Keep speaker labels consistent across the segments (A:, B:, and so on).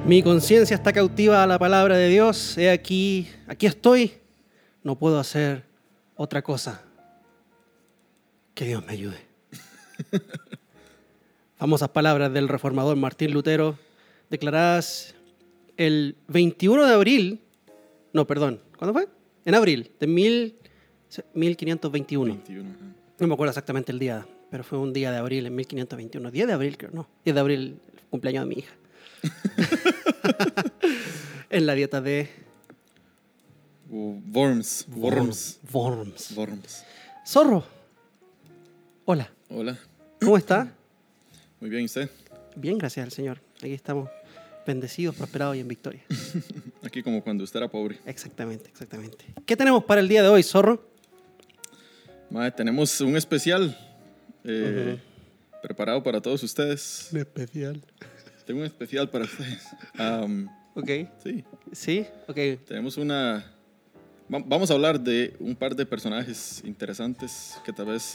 A: Mi conciencia está cautiva a la palabra de Dios. He aquí estoy. No puedo hacer otra cosa. Que Dios me ayude. Famosas palabras del reformador Martín Lutero, declaradas el 21 de abril. No, perdón. ¿Cuándo fue? En abril de 1521.
B: 21,
A: No me acuerdo exactamente el día, pero fue un día de abril en 1521. 10 de abril, creo, no. 10 de abril, el cumpleaños de mi hija. En la dieta de
B: Worms.
A: Zorro. Hola.
B: Hola.
A: ¿Cómo está?
B: Muy bien, ¿y usted?
A: Bien, gracias al Señor. Aquí estamos bendecidos, prosperados y en victoria.
B: Aquí como cuando usted era pobre.
A: Exactamente. ¿Qué tenemos para el día de hoy, Zorro?
B: Madre, tenemos un especial preparado para todos ustedes.
A: Un especial.
B: Tengo un especial para ustedes.
A: Ok.
B: Sí.
A: ¿Sí? Ok.
B: Tenemos vamos a hablar de un par de personajes interesantes que tal vez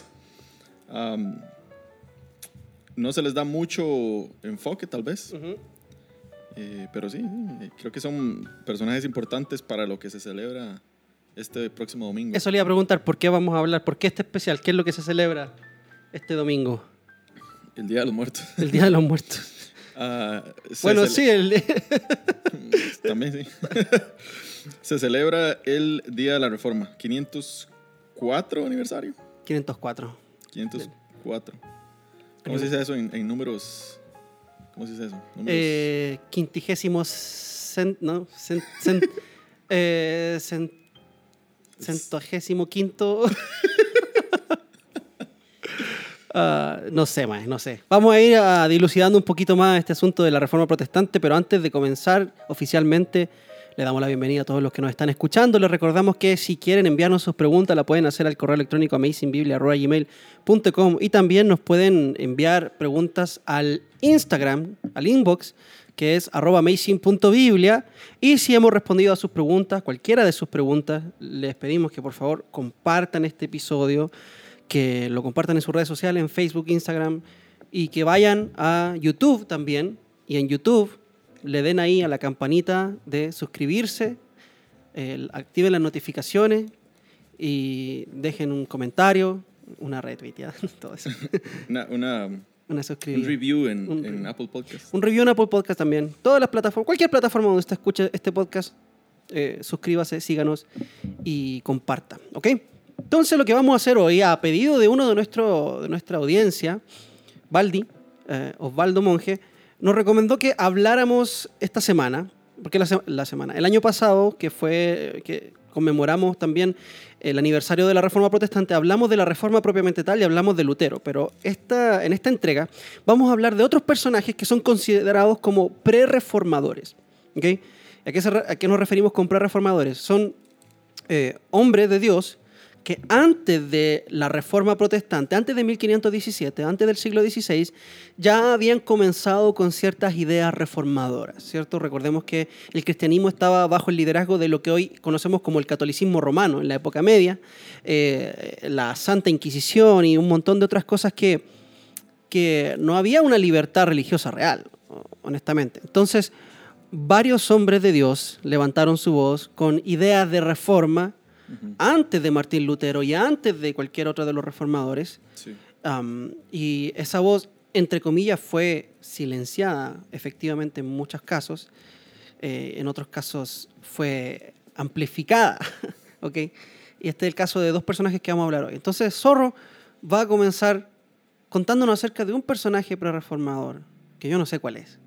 B: no se les da mucho enfoque, tal vez.
A: Uh-huh.
B: Pero sí, creo que son personajes importantes para lo que se celebra este próximo domingo.
A: Eso le iba a preguntar, ¿por qué vamos a hablar? ¿Por qué este especial? ¿Qué es lo que se celebra este domingo?
B: El Día de los Muertos.
A: El Día de los Muertos. Bueno, sí,
B: también sí. Se celebra el Día de la Reforma, 504 aniversario.
A: 504.
B: 504. ¿Cómo se dice eso en números? ¿Cómo se dice eso?
A: Quintigésimos centagésimo quinto. No sé. Vamos a ir dilucidando un poquito más este asunto de la Reforma Protestante, pero antes de comenzar oficialmente, le damos la bienvenida a todos los que nos están escuchando. Les recordamos que si quieren enviarnos sus preguntas, la pueden hacer al correo electrónico amazingbiblia@gmail.com, y también nos pueden enviar preguntas al Instagram, al inbox, que es @amazing.biblia. Y si hemos respondido a sus preguntas, cualquiera de sus preguntas, les pedimos que por favor compartan este episodio, que lo compartan en sus redes sociales, en Facebook, Instagram, y que vayan a YouTube también, y en YouTube le den ahí a la campanita de suscribirse, activen las notificaciones y dejen un comentario, una retweet, todo eso. Una suscribida.
B: Un review en Apple Podcast.
A: Un review en Apple Podcast también. Todas las plataformas, cualquier plataforma donde usted escuche este podcast, suscríbase, síganos y comparta, ¿ok? Entonces lo que vamos a hacer hoy, a pedido de uno de nuestra audiencia, Osvaldo Monge, nos recomendó que habláramos esta semana, porque el año pasado, que conmemoramos también el aniversario de la Reforma Protestante, hablamos de la Reforma propiamente tal y hablamos de Lutero, pero en esta entrega vamos a hablar de otros personajes que son considerados como pre-reformadores, ¿okay? ¿A qué nos referimos con pre-reformadores? Son hombres de Dios que antes de la Reforma Protestante, antes de 1517, antes del siglo XVI, ya habían comenzado con ciertas ideas reformadoras, ¿cierto? Recordemos que el cristianismo estaba bajo el liderazgo de lo que hoy conocemos como el catolicismo romano en la época media, la Santa Inquisición y un montón de otras cosas que no había una libertad religiosa real, honestamente. Entonces, varios hombres de Dios levantaron su voz con ideas de reforma antes de Martín Lutero y antes de cualquier otro de los reformadores.
B: Sí.
A: Y esa voz, entre comillas, fue silenciada efectivamente en muchos casos. En otros casos fue amplificada. ¿Okay? Y este es el caso de dos personajes que vamos a hablar hoy. Entonces Zorro va a comenzar contándonos acerca de un personaje pre-reformador que yo no sé cuál es.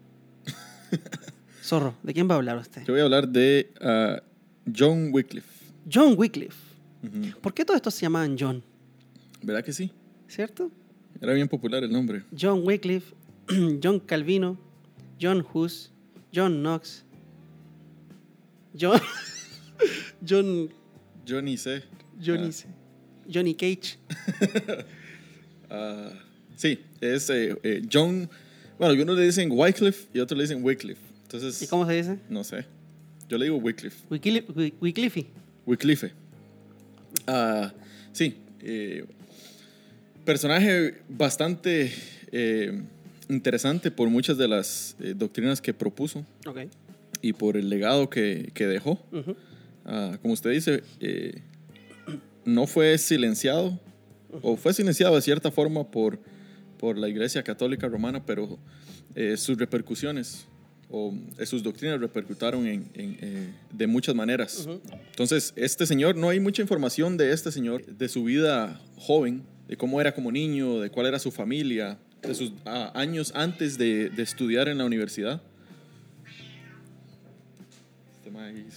A: Zorro, ¿de quién va a hablar usted?
B: Yo voy a hablar de John Wycliffe.
A: John Wycliffe.
B: Uh-huh.
A: ¿Por qué todos estos se llamaban John?
B: ¿Verdad que sí?
A: ¿Cierto?
B: Era bien popular el nombre.
A: John Wycliffe, John Calvino, John Hus, John Knox,
B: Johnny C.
A: Johnny Cage.
B: Sí, es John. Bueno, algunos le dicen Wycliffe y otros le dicen Wycliffe. Entonces,
A: ¿Y cómo se dice?
B: No sé. Yo le digo Wycliffe.
A: Wycliffe.
B: Wycliffe. Sí. Personaje bastante interesante por muchas de las doctrinas que propuso
A: Okay.
B: y por el legado que dejó.
A: Ujú.
B: Como usted dice, no fue silenciado, o fue silenciado de cierta forma por la Iglesia Católica Romana, pero sus repercusiones o sus doctrinas repercutaron de muchas maneras.
A: Ujú.
B: Entonces, este señor, no hay mucha información de este señor, de su vida joven, de cómo era como niño, de cuál era su familia, de sus años antes de estudiar en la universidad. Este mae ahí.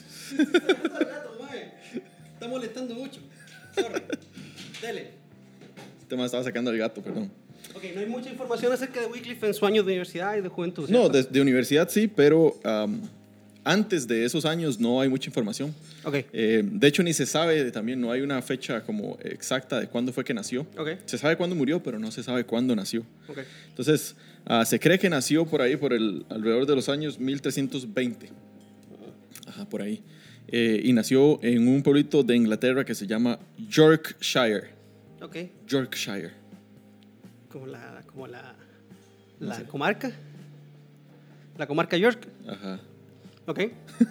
A: Está molestando mucho. Sorry. Dele.
B: Este mae estaba sacando al gato, perdón.
A: Ok, no hay mucha información acerca de Wycliffe en su año de universidad y de juventud.
B: No,
A: ¿cierto?
B: de universidad sí, pero antes de esos años no hay mucha información.
A: Ok.
B: De hecho, ni se sabe, también no hay una fecha como exacta de cuándo fue que nació.
A: Ok.
B: Se sabe cuándo murió, pero no se sabe cuándo nació.
A: Ok.
B: Entonces, se cree que nació por ahí, alrededor de los años 1320. Ajá, por ahí. Y nació en un pueblito de Inglaterra que se llama Yorkshire.
A: Ok.
B: Yorkshire.
A: Como la
B: No sé.
A: comarca. La comarca York.
B: Ajá.
A: Ok.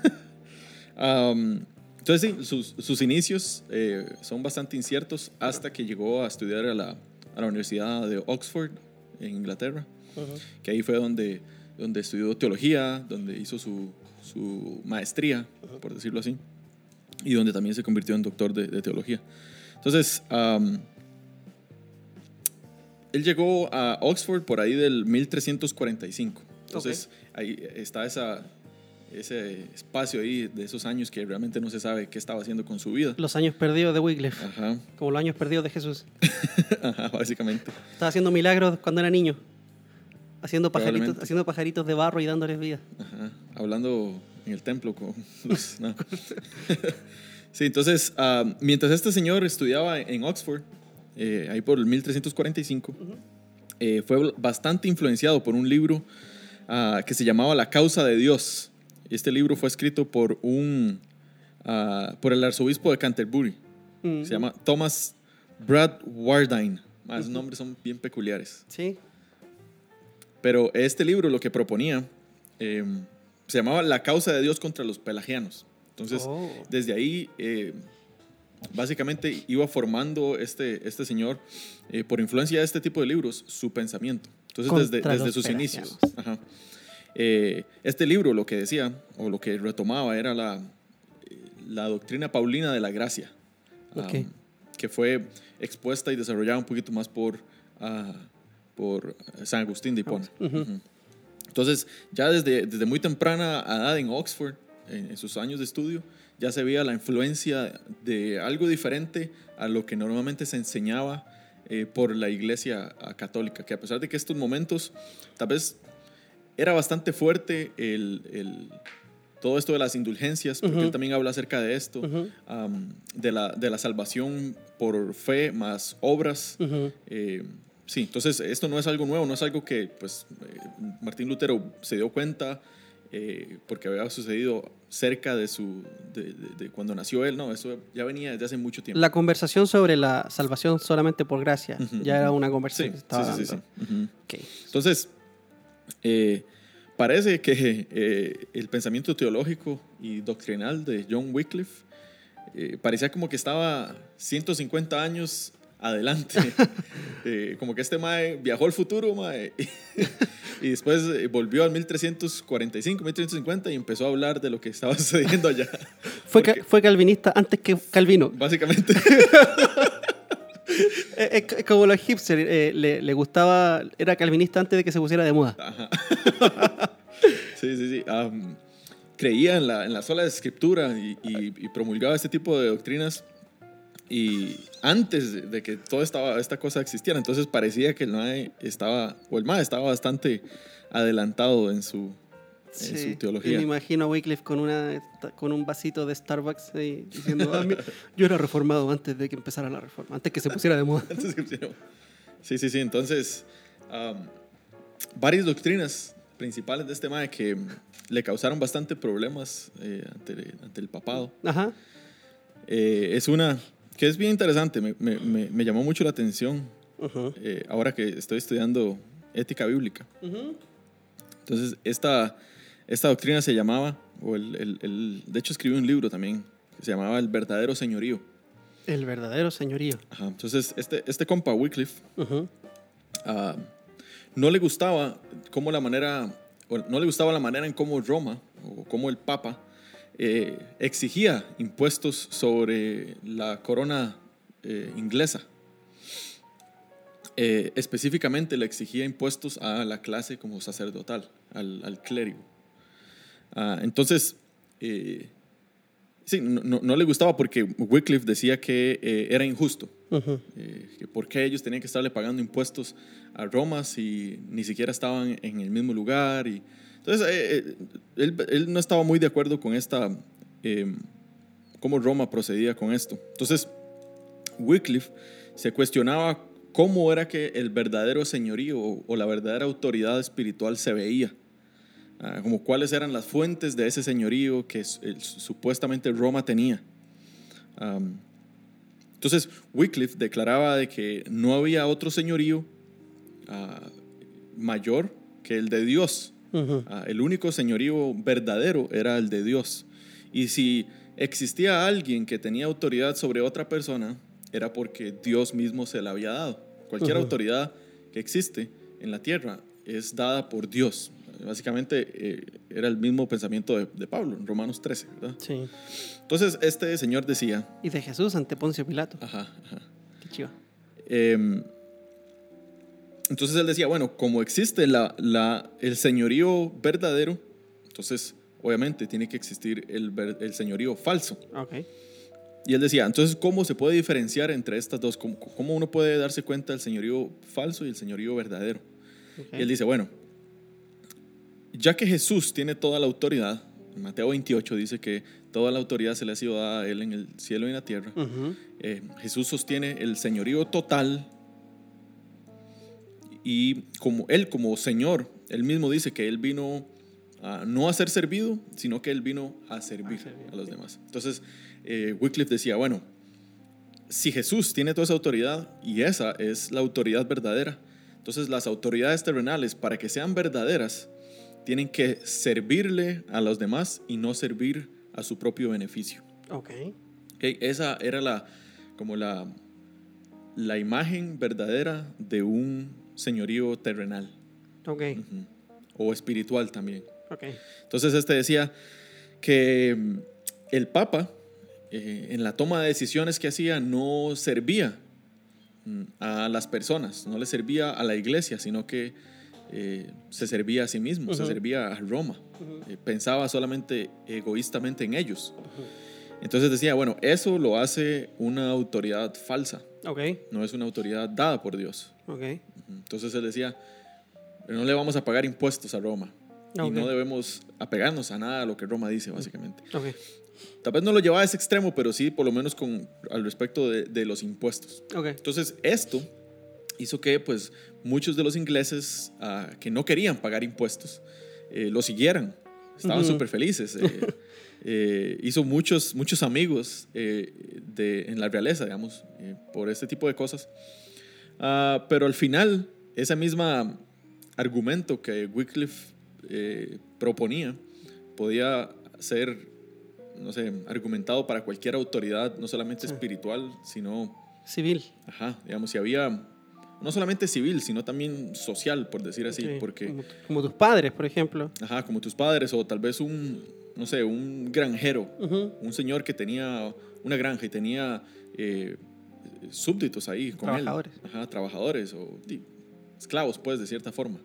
B: Entonces sí, sus inicios son bastante inciertos hasta que llegó a estudiar a la Universidad de Oxford en Inglaterra, que ahí fue donde estudió teología, donde hizo su maestría, por decirlo así, y donde también se convirtió en doctor de teología. Entonces, él llegó a Oxford por ahí del 1345. Entonces, ahí está ese espacio ahí de esos años que realmente no se sabe qué estaba haciendo con su vida.
A: Los años perdidos de Wycliffe.
B: Ajá.
A: Como los años perdidos de Jesús.
B: Ajá, básicamente.
A: Estaba haciendo milagros cuando era niño. Haciendo
B: Probablemente.
A: pajaritos de barro y dándoles vida.
B: Ajá. Hablando en el templo con los... No. Sí, entonces, mientras este señor estudiaba en Oxford, ahí por el 1345, fue bastante influenciado por un libro que se llamaba La causa de Dios. Este libro fue escrito por el arzobispo de Canterbury. Se llama Thomas Bradwardine. Esos nombres son bien peculiares.
A: Sí.
B: Pero este libro lo que proponía se llamaba La causa de Dios contra los pelagianos. Entonces, desde ahí, básicamente iba formando este señor, por influencia de este tipo de libros, su pensamiento. Entonces, desde sus inicios. Ajá. Este libro lo que decía, o lo que retomaba, era la doctrina paulina de la gracia, que fue expuesta y desarrollada un poquito más por San Agustín de Hipona. Entonces, ya desde muy temprana edad en Oxford, en sus años de estudio, ya se veía la influencia de algo diferente a lo que normalmente se enseñaba por la Iglesia Católica, que a pesar de que estos momentos tal vez era bastante fuerte todo esto de las indulgencias, porque él también habla acerca de esto, de la salvación por fe más obras. Sí, entonces esto no es algo nuevo, no es algo que pues, Martín Lutero se dio cuenta porque había sucedido cerca de cuando nació él. No, eso ya venía desde hace mucho tiempo.
A: La conversación sobre la salvación solamente por gracia ya era una conversación que estaba dando.
B: Sí.
A: Okay.
B: Entonces, parece que el pensamiento teológico y doctrinal de John Wycliffe parecía como que estaba 150 años adelante. Como que este mae viajó al futuro, mae, y después volvió al 1345, 1350 y empezó a hablar de lo que estaba sucediendo allá.
A: Fue calvinista antes que Calvino.
B: Básicamente.
A: Es como los hipsters, le gustaba, era calvinista antes de que se pusiera de moda.
B: Ajá. Sí. Creía en la sola escritura y promulgaba este tipo de doctrinas y antes de que toda esta cosa existiera. Entonces parecía que el mae estaba bastante adelantado en su teología.
A: Me imagino a Wycliffe con un vasito de Starbucks diciendo, yo era reformado antes de que empezara la reforma, antes que se pusiera de moda.
B: Sí. Entonces, varias doctrinas principales de este mae que le causaron bastante problemas ante el papado.
A: Ajá.
B: Es una que es bien interesante, me llamó mucho la atención. Ahora que estoy estudiando ética bíblica.
A: Ujú.
B: Entonces, esta doctrina se llamaba, de hecho escribió un libro también, que se llamaba El verdadero señorío.
A: El verdadero señorío.
B: Ajá. Entonces, este compa Wycliffe,
A: Ujú.
B: no le gustaba no le gustaba la manera en cómo Roma, o cómo el Papa, exigía impuestos sobre la corona inglesa. Específicamente le exigía impuestos a la clase como sacerdotal, al clérigo. Entonces, sí, no le gustaba porque Wycliffe decía que era injusto.
A: Ujú.
B: Que por qué ellos tenían que estarle pagando impuestos a Roma si ni siquiera estaban en el mismo lugar. Entonces, él no estaba muy de acuerdo con cómo Roma procedía con esto. Entonces, Wycliffe se cuestionaba cómo era que el verdadero señorío o la verdadera autoridad espiritual se veía. Como cuáles eran las fuentes de ese señorío que supuestamente Roma tenía. Entonces, Wycliffe declaraba de que no había otro señorío mayor que el de Dios.
A: Ujú.
B: El único señorío verdadero era el de Dios. Y si existía alguien que tenía autoridad sobre otra persona, era porque Dios mismo se la había dado. Cualquier autoridad que existe en la tierra es dada por Dios. Básicamente era el mismo pensamiento de Pablo en Romanos 13, ¿verdad?
A: Sí.
B: Entonces este señor decía...
A: Y de Jesús ante Poncio Pilato.
B: Ajá.
A: Qué chiva.
B: Entonces él decía, bueno, como existe el señorío verdadero, entonces obviamente tiene que existir el señorío falso.
A: Ok.
B: Y él decía, entonces, ¿cómo se puede diferenciar entre estas dos? ¿Cómo uno puede darse cuenta del señorío falso y el señorío verdadero?
A: Okay.
B: Y él dice, bueno, ya que Jesús tiene toda la autoridad, en Mateo 28 dice que toda la autoridad se le ha sido dada a él en el cielo y en la tierra.
A: Ujú.
B: Jesús sostiene el señorío total y como Señor, él mismo dice que él vino no a ser servido, sino que él vino a servir a los demás. Entonces, Wycliffe decía, bueno, si Jesús tiene toda esa autoridad y esa es la autoridad verdadera, entonces las autoridades terrenales, para que sean verdaderas, tienen que servirle a los demás y no servir a su propio beneficio.
A: Okay.
B: Esa era la imagen verdadera de un señorío terrenal.
A: Okay.
B: O espiritual también.
A: Okay.
B: Entonces decía que el Papa en la toma de decisiones que hacía no servía a las personas, no le servía a la iglesia, sino que se servía a sí mismo, se servía a Roma. Pensaba solamente egoístamente en ellos. Entonces decía, bueno, eso lo hace una autoridad falsa.
A: Okay.
B: No es una autoridad dada por Dios.
A: Okay.
B: Entonces él decía, no le vamos a pagar impuestos a Roma. Y no debemos apegarnos a nada a lo que Roma dice, básicamente.
A: Okay.
B: Tal vez no lo llevaba a ese extremo, pero sí por lo menos al respecto de los impuestos.
A: Okay.
B: Entonces esto hizo que pues, muchos de los ingleses que no querían pagar impuestos lo siguieran. Estaban súper felices. Hizo muchos amigos en la realeza, digamos, por este tipo de cosas. Pero al final, ese mismo argumento que Wycliffe proponía podía ser, no sé, argumentado para cualquier autoridad, no solamente espiritual, sino
A: civil.
B: Ajá, digamos, si había no solamente civil, sino también social, por decir así,
A: Okay.
B: porque
A: como tus padres, por ejemplo.
B: Ajá, como tus padres o tal vez un granjero, un señor que tenía una granja y tenía súbditos ahí con
A: Trabajadores.
B: él. Ajá, trabajadores o esclavos, pues, de cierta forma.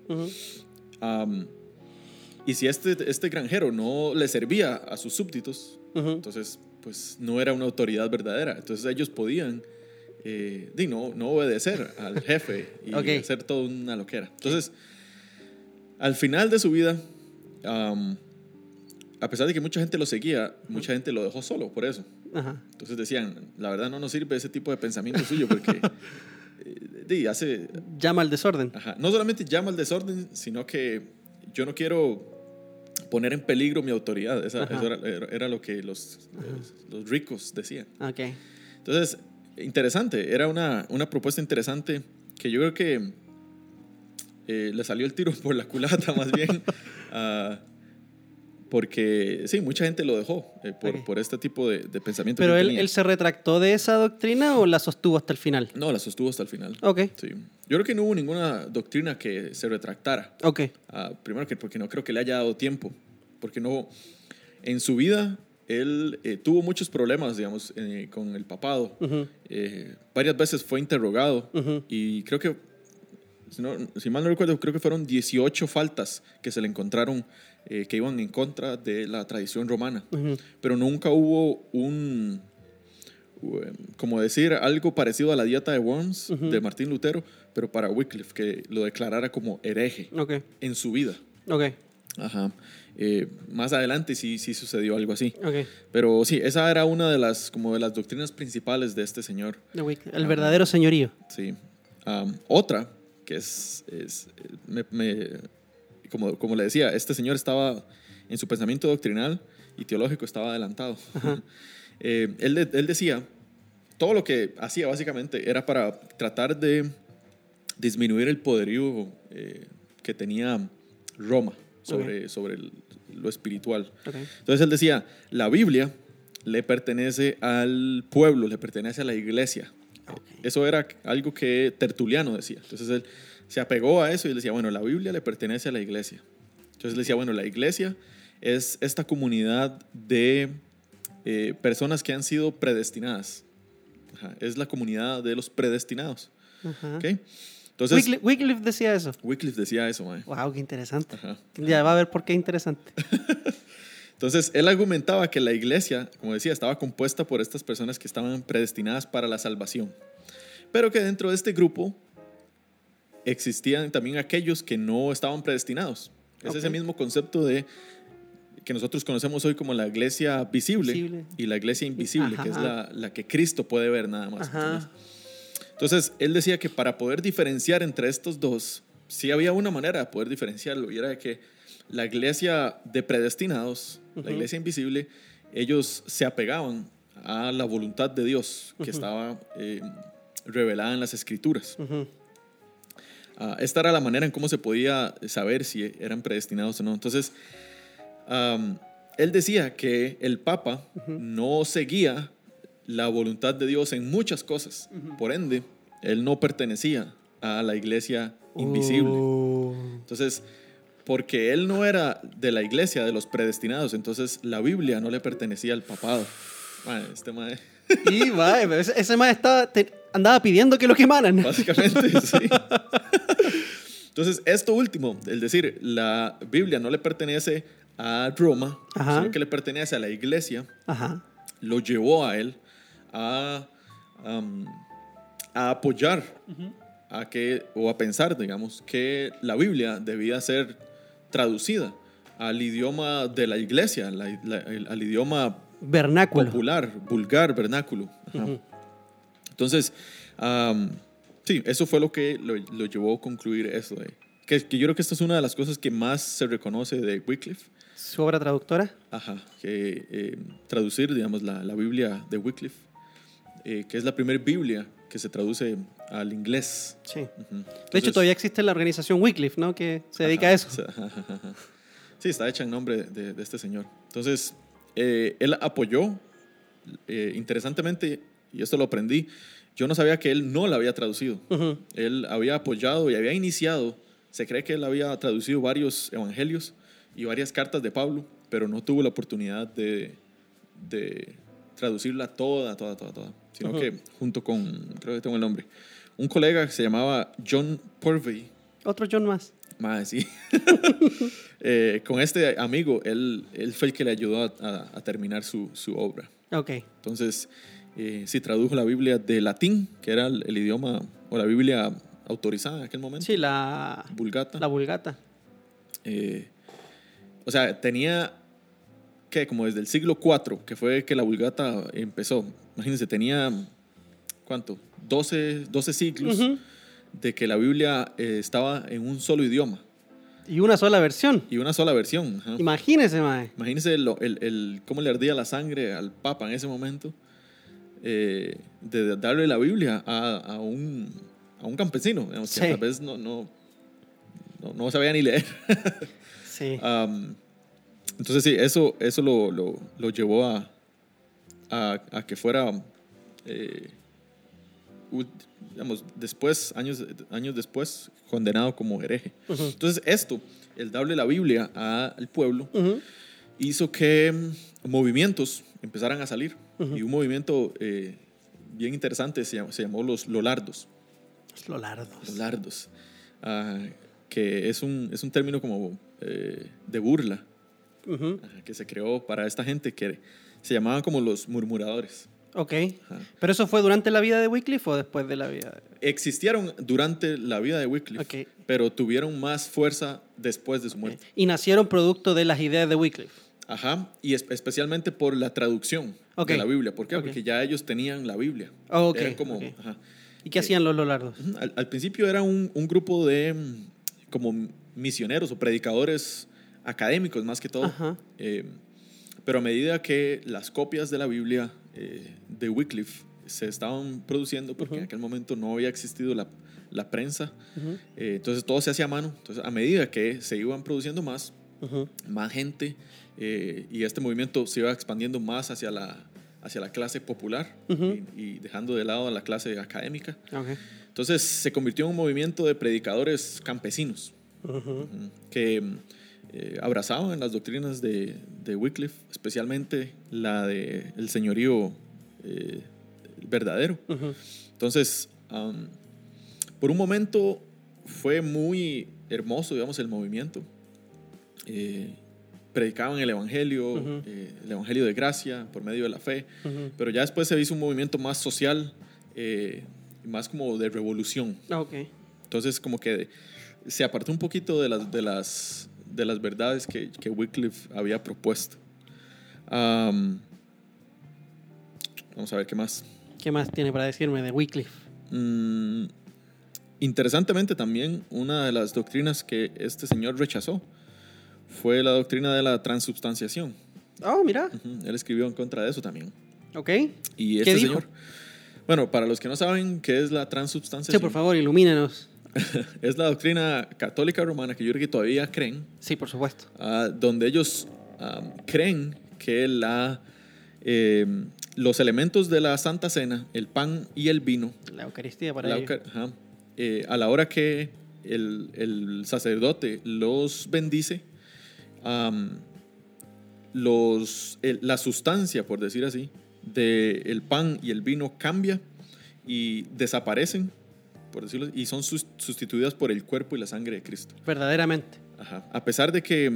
B: Y si este granjero no le servía a sus súbditos, entonces, pues, no era una autoridad verdadera. Entonces ellos podían no obedecer al jefe y hacer todo una loquera. Entonces, al final de su vida, a pesar de que mucha gente lo seguía, mucha gente lo dejó solo por eso.
A: Ajá.
B: Entonces decían, la verdad no nos sirve ese tipo de pensamiento suyo porque
A: llama al desorden.
B: Ajá, no solamente llama al desorden, sino que yo no quiero poner en peligro mi autoridad. Eso era lo que los ricos decían.
A: Okay.
B: Entonces, interesante, era una propuesta interesante que yo creo que le salió el tiro por la culata más bien, porque sí, mucha gente lo dejó por este tipo de pensamiento.
A: ¿Pero
B: que
A: él,
B: tenía.
A: él se retractó de esa doctrina o la sostuvo hasta el final?
B: No, la sostuvo hasta el final.
A: Ok.
B: Sí. Yo creo que no hubo ninguna doctrina que se retractara.
A: Ok.
B: Primero que porque no creo que le haya dado tiempo, porque no, en su vida él tuvo muchos problemas, digamos, con el papado.
A: Uh-huh.
B: Varias veces fue interrogado y creo que, si mal no recuerdo, creo que fueron 18 faltas que se le encontraron que iban en contra de la tradición romana. Pero nunca hubo como decir, algo parecido a la dieta de Worms de Martín Lutero, pero para Wycliffe, que lo declarara como hereje en su vida. Ajá. Más adelante sí sucedió algo así. Pero sí, esa era una de las doctrinas principales de este señor.
A: El verdadero señorío.
B: Sí. Otra, que como le decía, este señor estaba en su pensamiento doctrinal y teológico estaba adelantado. Él decía, todo lo que hacía básicamente era para tratar de disminuir el poderío que tenía Roma sobre lo espiritual. Entonces él decía, la Biblia le pertenece al pueblo, le pertenece a la iglesia. Eso era algo que Tertuliano decía. Entonces él se apegó a eso y decía, bueno, la Biblia le pertenece a la iglesia. Entonces él decía, bueno, la iglesia es esta comunidad de personas que han sido predestinadas. Es la comunidad de los predestinados. ¿Okay? Entonces,
A: Wycliffe decía eso.
B: Wycliffe decía eso, man.
A: Wow, qué interesante. Ya va a ver por qué interesante.
B: Entonces, él argumentaba que la iglesia, como decía, estaba compuesta por estas personas que estaban predestinadas para la salvación. Pero que dentro de este grupo existían también aquellos que no estaban predestinados. Es ese mismo concepto de que nosotros conocemos hoy como la iglesia visible. Y la iglesia invisible, que es la que Cristo puede ver nada más. Entonces, él decía que para poder diferenciar entre estos dos, sí había una manera de poder diferenciarlo, y era de que la iglesia de predestinados, la iglesia invisible, ellos se apegaban a la voluntad de Dios que estaba revelada en las Escrituras. Esta era la manera en cómo se podía saber si eran predestinados o no. Entonces, él decía que el Papa no seguía la voluntad de Dios en muchas cosas. Por ende, él no pertenecía a la iglesia invisible. Entonces, porque él no era de la iglesia de los predestinados, entonces la Biblia no le pertenecía al papado. Man, este mae.
A: Y ese mae andaba pidiendo que lo quemaran.
B: Básicamente, sí. Entonces, esto último, es decir, la Biblia no le pertenece a Roma, sino que le pertenece a la iglesia, lo llevó a él a apoyar o a pensar, digamos, que la Biblia debía ser traducida al idioma de la iglesia, al idioma
A: vernáculo,
B: popular, vulgar, vernáculo. Entonces, sí, eso fue lo que lo llevó a concluir eso. Que yo creo que esta es una de las cosas que más se reconoce de Wycliffe.
A: ¿Su obra traductora?
B: Que traducir, digamos, la Biblia de Wycliffe, que es la primera Biblia que se traduce al inglés.
A: Sí. Entonces, de hecho, todavía existe la organización Wycliffe, ¿no? Que se dedica a eso.
B: Sí, está hecha en nombre de este señor. Entonces, él apoyó, interesantemente, y esto lo aprendí, yo no sabía que él no la había traducido. Él había apoyado y había iniciado, se cree que él había traducido varios evangelios y varias cartas de Pablo, pero no tuvo la oportunidad de traducirla toda, sino que junto con, creo que tengo el nombre, un colega que se llamaba John Purvey.
A: Otro John más.
B: Más, sí. Con este amigo, él fue el que le ayudó a terminar su obra. Entonces, sí, tradujo la Biblia de latín, que era el idioma, o la Biblia autorizada en aquel momento.
A: Sí, la Vulgata. La Vulgata.
B: O sea, tenía que como desde el siglo IV, que fue que la Vulgata empezó. Imagínense, tenía, ¿cuánto? 12 siglos de que la Biblia estaba en un solo idioma.
A: Y una sola versión. Imagínese, mae.
B: Imagínese cómo le ardía la sangre al Papa en ese momento de darle la Biblia a un campesino, digamos, que tal vez no no sabía ni leer.
A: Sí.
B: Entonces sí, eso lo llevó a que fuera, digamos, después, años después, condenado como hereje. Entonces esto, el darle la Biblia al pueblo, hizo que movimientos empezaran a salir. Y un movimiento bien interesante se llamó los Lolardos. Lolardos. Que es un término como de burla, que se creó para esta gente que se llamaban como los murmuradores.
A: Ok. ¿Pero eso fue durante la vida de Wycliffe o después de la vida?
B: Existieron durante la vida de Wycliffe, pero tuvieron más fuerza después de su muerte.
A: Y nacieron producto de las ideas de Wycliffe.
B: Ajá, y especialmente por la traducción de la Biblia. ¿Por qué? Porque ya ellos tenían la Biblia. Eran como, ajá.
A: ¿Y qué hacían los Lolardos?
B: Al principio era un grupo de como misioneros o predicadores académicos más que todo. Pero a medida que las copias de la Biblia de Wycliffe se estaban produciendo, porque en aquel momento no había existido la prensa, entonces todo se hacía a mano. Entonces a medida que se iban produciendo más gente, y este movimiento se iba expandiendo más hacia la clase popular y dejando de lado a la clase académica. Entonces se convirtió en un movimiento de predicadores campesinos que abrazaban las doctrinas de Wycliffe, especialmente la del señorío verdadero. Entonces, por un momento fue muy hermoso, digamos, el movimiento. Predicaban el evangelio de gracia por medio de la fe, pero ya después se hizo un movimiento más social, más como de revolución. Entonces como que se apartó un poquito de las verdades que Wycliffe había propuesto. Vamos a ver qué más.
A: ¿Qué más tiene para decirme de Wycliffe?
B: Interesantemente también, una de las doctrinas que este señor rechazó fue la doctrina de la transubstanciación.
A: Mira.
B: Él escribió en contra de eso también. Y
A: ¿Qué dijo?
B: señor, bueno, para los que no saben qué es la transubstanciación.
A: Sí, por favor, ilumínenos.
B: Es la doctrina católica romana que yo creo que todavía creen.
A: Sí, por supuesto.
B: Donde ellos creen que los elementos de la Santa Cena, el pan y el vino,
A: la Eucaristía para ellos.
B: A la hora que el sacerdote los bendice, la sustancia, por decir así, del pan y el vino cambia y desaparecen, por decirlo, y son sustituidas por el cuerpo y la sangre de Cristo.
A: Verdaderamente.
B: A pesar de que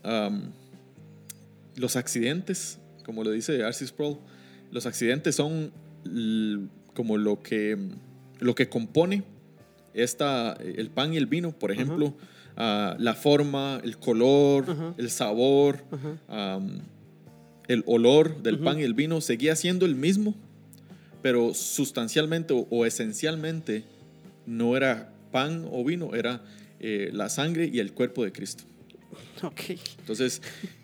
B: los accidentes, como lo dice R.C. Sproul, los accidentes son como lo que compone el pan y el vino, por ejemplo, la forma, el color, el sabor, el olor del pan y el vino seguía siendo el mismo, pero sustancialmente o esencialmente no era pan o vino, era la sangre y el cuerpo de Cristo. Entonces,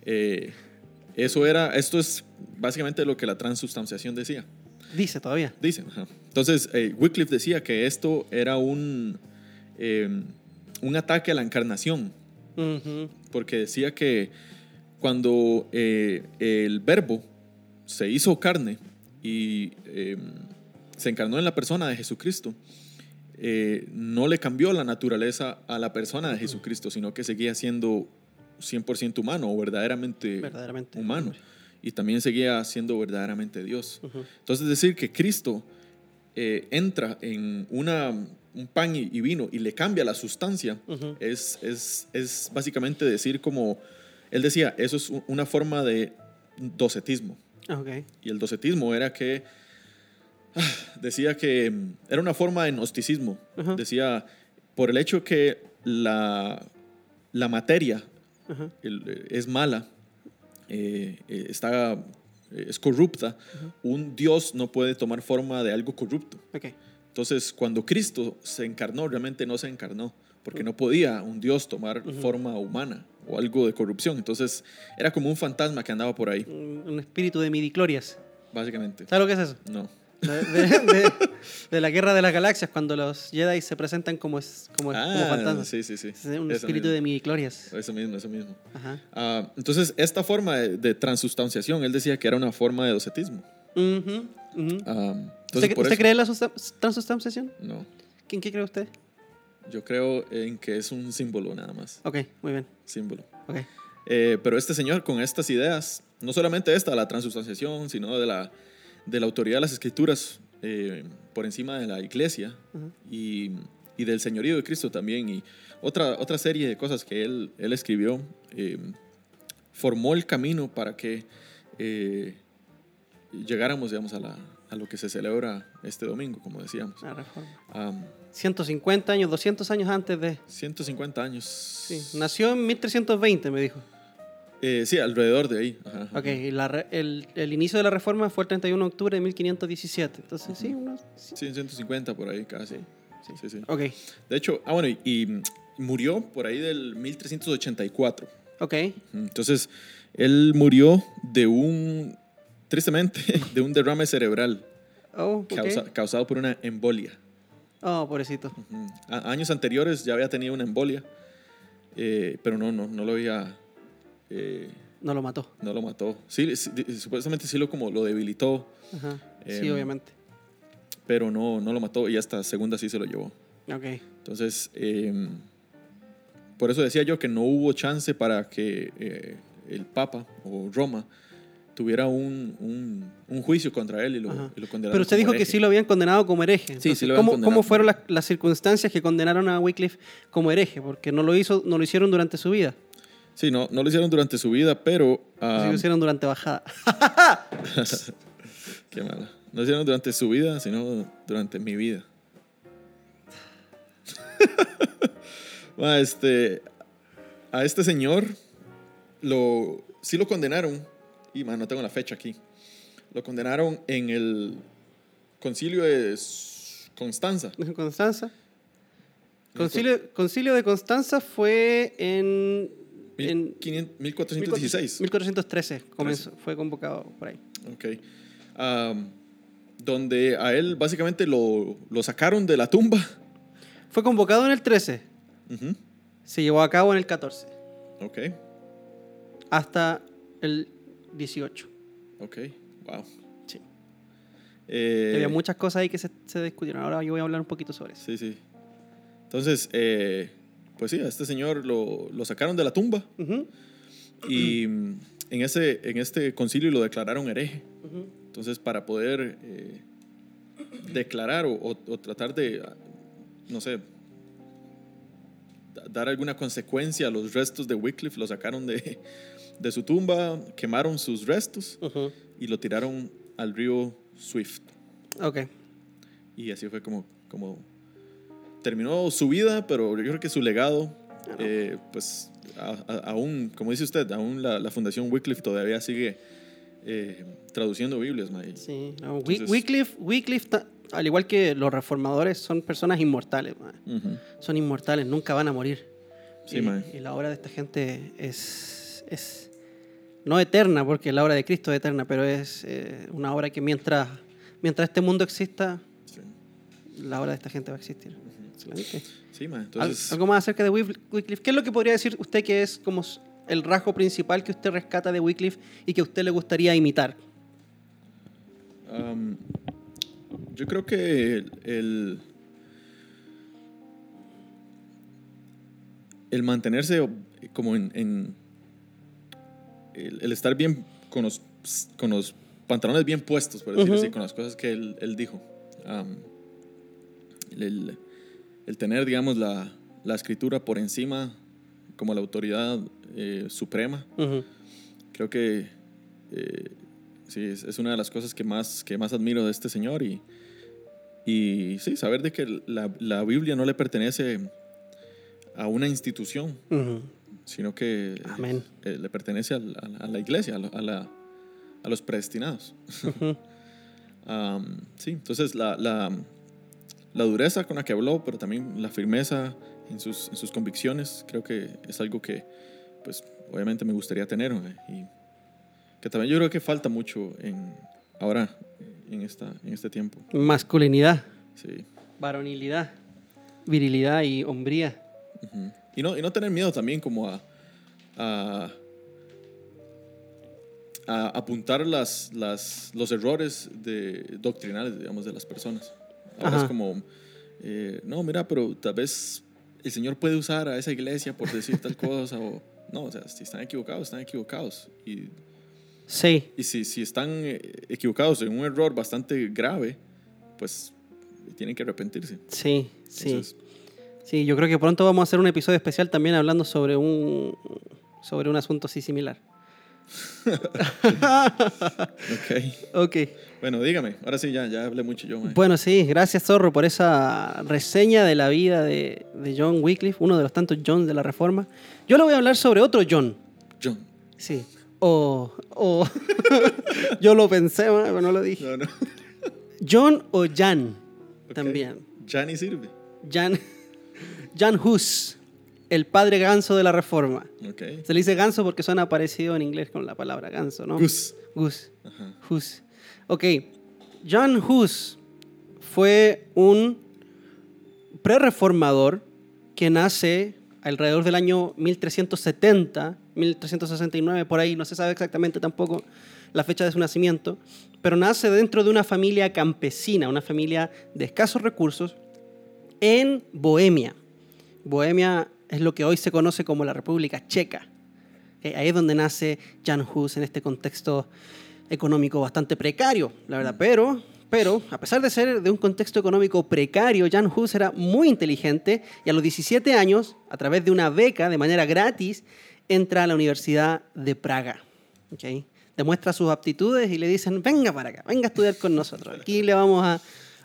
B: esto es básicamente lo que la transubstanciación decía.
A: Dice todavía.
B: Dice. Entonces, Wycliffe decía que esto era un ataque a la encarnación, porque decía que cuando el Verbo se hizo carne y se encarnó en la persona de Jesucristo, no le cambió la naturaleza a la persona de Jesucristo, sino que seguía siendo 100% humano o verdaderamente humano. Y también seguía siendo verdaderamente Dios. Entonces, decir que Cristo entra en un pan y vino y le cambia la sustancia es básicamente decir, como él decía, eso es una forma de docetismo. Y el docetismo era que decía que era una forma de gnosticismo. Decía, por el hecho que la materia es mala, es corrupta, un Dios no puede tomar forma de algo corrupto. Entonces, cuando Cristo se encarnó, realmente no se encarnó, porque no podía un Dios tomar forma humana o algo de corrupción. Entonces, era como un fantasma que andaba por ahí.
A: Un espíritu de midichlorias.
B: Básicamente.
A: ¿Sabes lo que es eso?
B: No.
A: de la Guerra de las Galaxias, cuando los Jedi se presentan como fantasmas.
B: Sí.
A: Es un
B: Eso
A: espíritu
B: mismo.
A: de midichlorias.
B: Eso mismo.
A: Ajá.
B: Entonces, esta forma de transustanciación, él decía que era una forma de docetismo.
A: Ujú, ujú.
B: Entonces, por
A: ¿Usted
B: eso,
A: cree en la transustanciación?
B: no,
A: ¿En qué cree usted?
B: yo creo en que es un símbolo nada más.
A: Ok, muy bien.
B: Símbolo.
A: Ok.
B: Pero este señor con estas ideas, no solamente esta, la transustanciación, sino de la autoridad de las escrituras por encima de la iglesia y del señorío de Cristo también, y otra serie de cosas que él escribió, formó el camino para que llegáramos, digamos, a lo que se celebra este domingo, como decíamos.
A: La reforma.
B: 150
A: años, 200 años antes de...
B: 150 años.
A: Sí, nació en 1320, me dijo.
B: Sí, alrededor de ahí. Ajá.
A: Ok, y el inicio de la reforma fue el 31 de octubre de 1517. Entonces, sí, unos...
B: Sí, 150 por ahí casi. Sí.
A: Ok,
B: De hecho, bueno, y murió por ahí del 1384.
A: ok.
B: Entonces, él murió tristemente, de un derrame cerebral
A: Oh, ok.
B: causado por una embolia.
A: Oh, pobrecito.
B: Años anteriores ya había tenido una embolia, pero no lo había...
A: No lo mató.
B: no lo mató. Sí, supuestamente sí lo debilitó.
A: Ajá. Sí, obviamente.
B: Pero no lo mató, y hasta segunda sí se lo llevó.
A: Ok.
B: Entonces, por eso decía yo que no hubo chance para que el Papa o Roma tuviera un juicio contra él y lo condenaran.
A: Pero usted
B: como
A: dijo que
B: hereje.
A: sí lo habían condenado como hereje. Entonces,
B: Sí lo habían condenado.
A: ¿Cómo fueron las circunstancias que condenaron a Wycliffe como hereje? Porque no lo hicieron durante su vida.
B: Sí, no lo hicieron durante su vida, pero...
A: Sí lo hicieron durante bajada.
B: Qué mala. No lo hicieron durante su vida, sino durante mi vida. Bueno, a este señor sí lo condenaron, y no tengo la fecha aquí. Lo condenaron en el concilio de Constanza.
A: Constanza. Concilio de Constanza fue en
B: 1416.
A: 1413 fue convocado por ahí.
B: Ok. Donde a él básicamente lo sacaron de la tumba.
A: Fue convocado en el 13.
B: Uh-huh.
A: Se llevó a cabo en el 14.
B: Ok.
A: Hasta el 18.
B: Ok. Wow.
A: Sí. Había muchas cosas ahí que se discutieron. Ahora yo voy a hablar un poquito sobre eso.
B: Sí. Entonces, pues sí, a este señor lo sacaron de la tumba.
A: Uh-huh.
B: Y en este concilio lo declararon hereje.
A: Uh-huh.
B: Entonces, para poder declarar o tratar de, no sé, dar alguna consecuencia a los restos de Wycliffe, lo sacaron de su tumba, quemaron sus restos
A: uh-huh.
B: y lo tiraron al río Swift.
A: Ok.
B: Y así fue como terminó su vida, pero yo creo que su legado, pues aún, como dice usted, aún la Fundación Wycliffe todavía sigue traduciendo Biblias.
A: Sí,
B: Entonces,
A: Wycliffe, al igual que los reformadores, son personas inmortales.
B: uh-huh.
A: Son inmortales, nunca van a morir.
B: Sí,
A: y la obra de esta gente es no eterna, porque la obra de Cristo es eterna, pero es una obra que mientras este mundo exista,
B: sí.
A: La obra de esta gente va a existir. Excelente.
B: Sí, entonces...
A: ¿Algo más acerca de Wycliffe? ¿Qué es lo que podría decir usted que es como el rasgo principal que usted rescata de Wycliffe y que a usted le gustaría imitar?
B: Yo creo que el mantenerse como el estar bien con los pantalones bien puestos, por decirlo así, con las cosas que él dijo. El tener, digamos, la escritura por encima como la autoridad suprema. Uh-huh. Creo que sí, es una de las cosas que más admiro de este señor, y sí, saber de que la Biblia no le pertenece a una institución, uh-huh. sino que le pertenece a la iglesia, a los predestinados. Uh-huh. Sí, entonces la dureza con la que habló, pero también la firmeza en sus convicciones, creo que es algo que, pues, obviamente me gustaría tener, y que también yo creo que falta mucho ahora en este tiempo.
A: Masculinidad,
B: Sí.
A: varonilidad, virilidad y hombría.
B: Uh-huh. Y no tener miedo también como a apuntar los errores doctrinales, digamos, de las personas. Ahora
A: Ajá.
B: es como, no, mira, pero tal vez el Señor puede usar a esa iglesia por decir tal cosa. No, o sea, si están equivocados, están equivocados.
A: Sí,
B: Y si están equivocados en un error bastante grave, pues tienen que arrepentirse.
A: sí, sí.
B: Entonces,
A: Sí, yo creo que pronto vamos a hacer un episodio especial también hablando sobre un asunto así similar.
B: ok.
A: Ok.
B: Bueno, dígame. Ahora sí, ya hablé mucho yo, mae.
A: Bueno, sí, gracias Zorro por esa reseña de la vida de John Wycliffe, uno de los tantos John de la Reforma. Yo le voy a hablar sobre otro John.
B: John.
A: Sí. O yo lo pensé, pero no lo dije.
B: No.
A: John o Jan
B: Ok.
A: también.
B: Ya ni sirve.
A: Jan Hus, el padre ganso de la Reforma.
B: Ok.
A: Se le dice ganso porque suena parecido en inglés con la palabra ganso, ¿no?
B: Gus.
A: Ajá. Hus. Ok. Jan Hus fue un prerreformador que nace alrededor del año 1370, 1369, por ahí, no se sabe exactamente tampoco la fecha de su nacimiento, pero nace dentro de una familia campesina, una familia de escasos recursos, en Bohemia. Bohemia es lo que hoy se conoce como la República Checa. Ahí es donde nace Jan Hus en este contexto económico bastante precario, la verdad. Pero, a pesar de ser de un contexto económico precario, Jan Hus era muy inteligente y a los 17 años, a través de una beca de manera gratis, entra a la Universidad de Praga. ¿Okay? Demuestra sus aptitudes y le dicen, venga para acá, venga a estudiar con nosotros. Aquí le vamos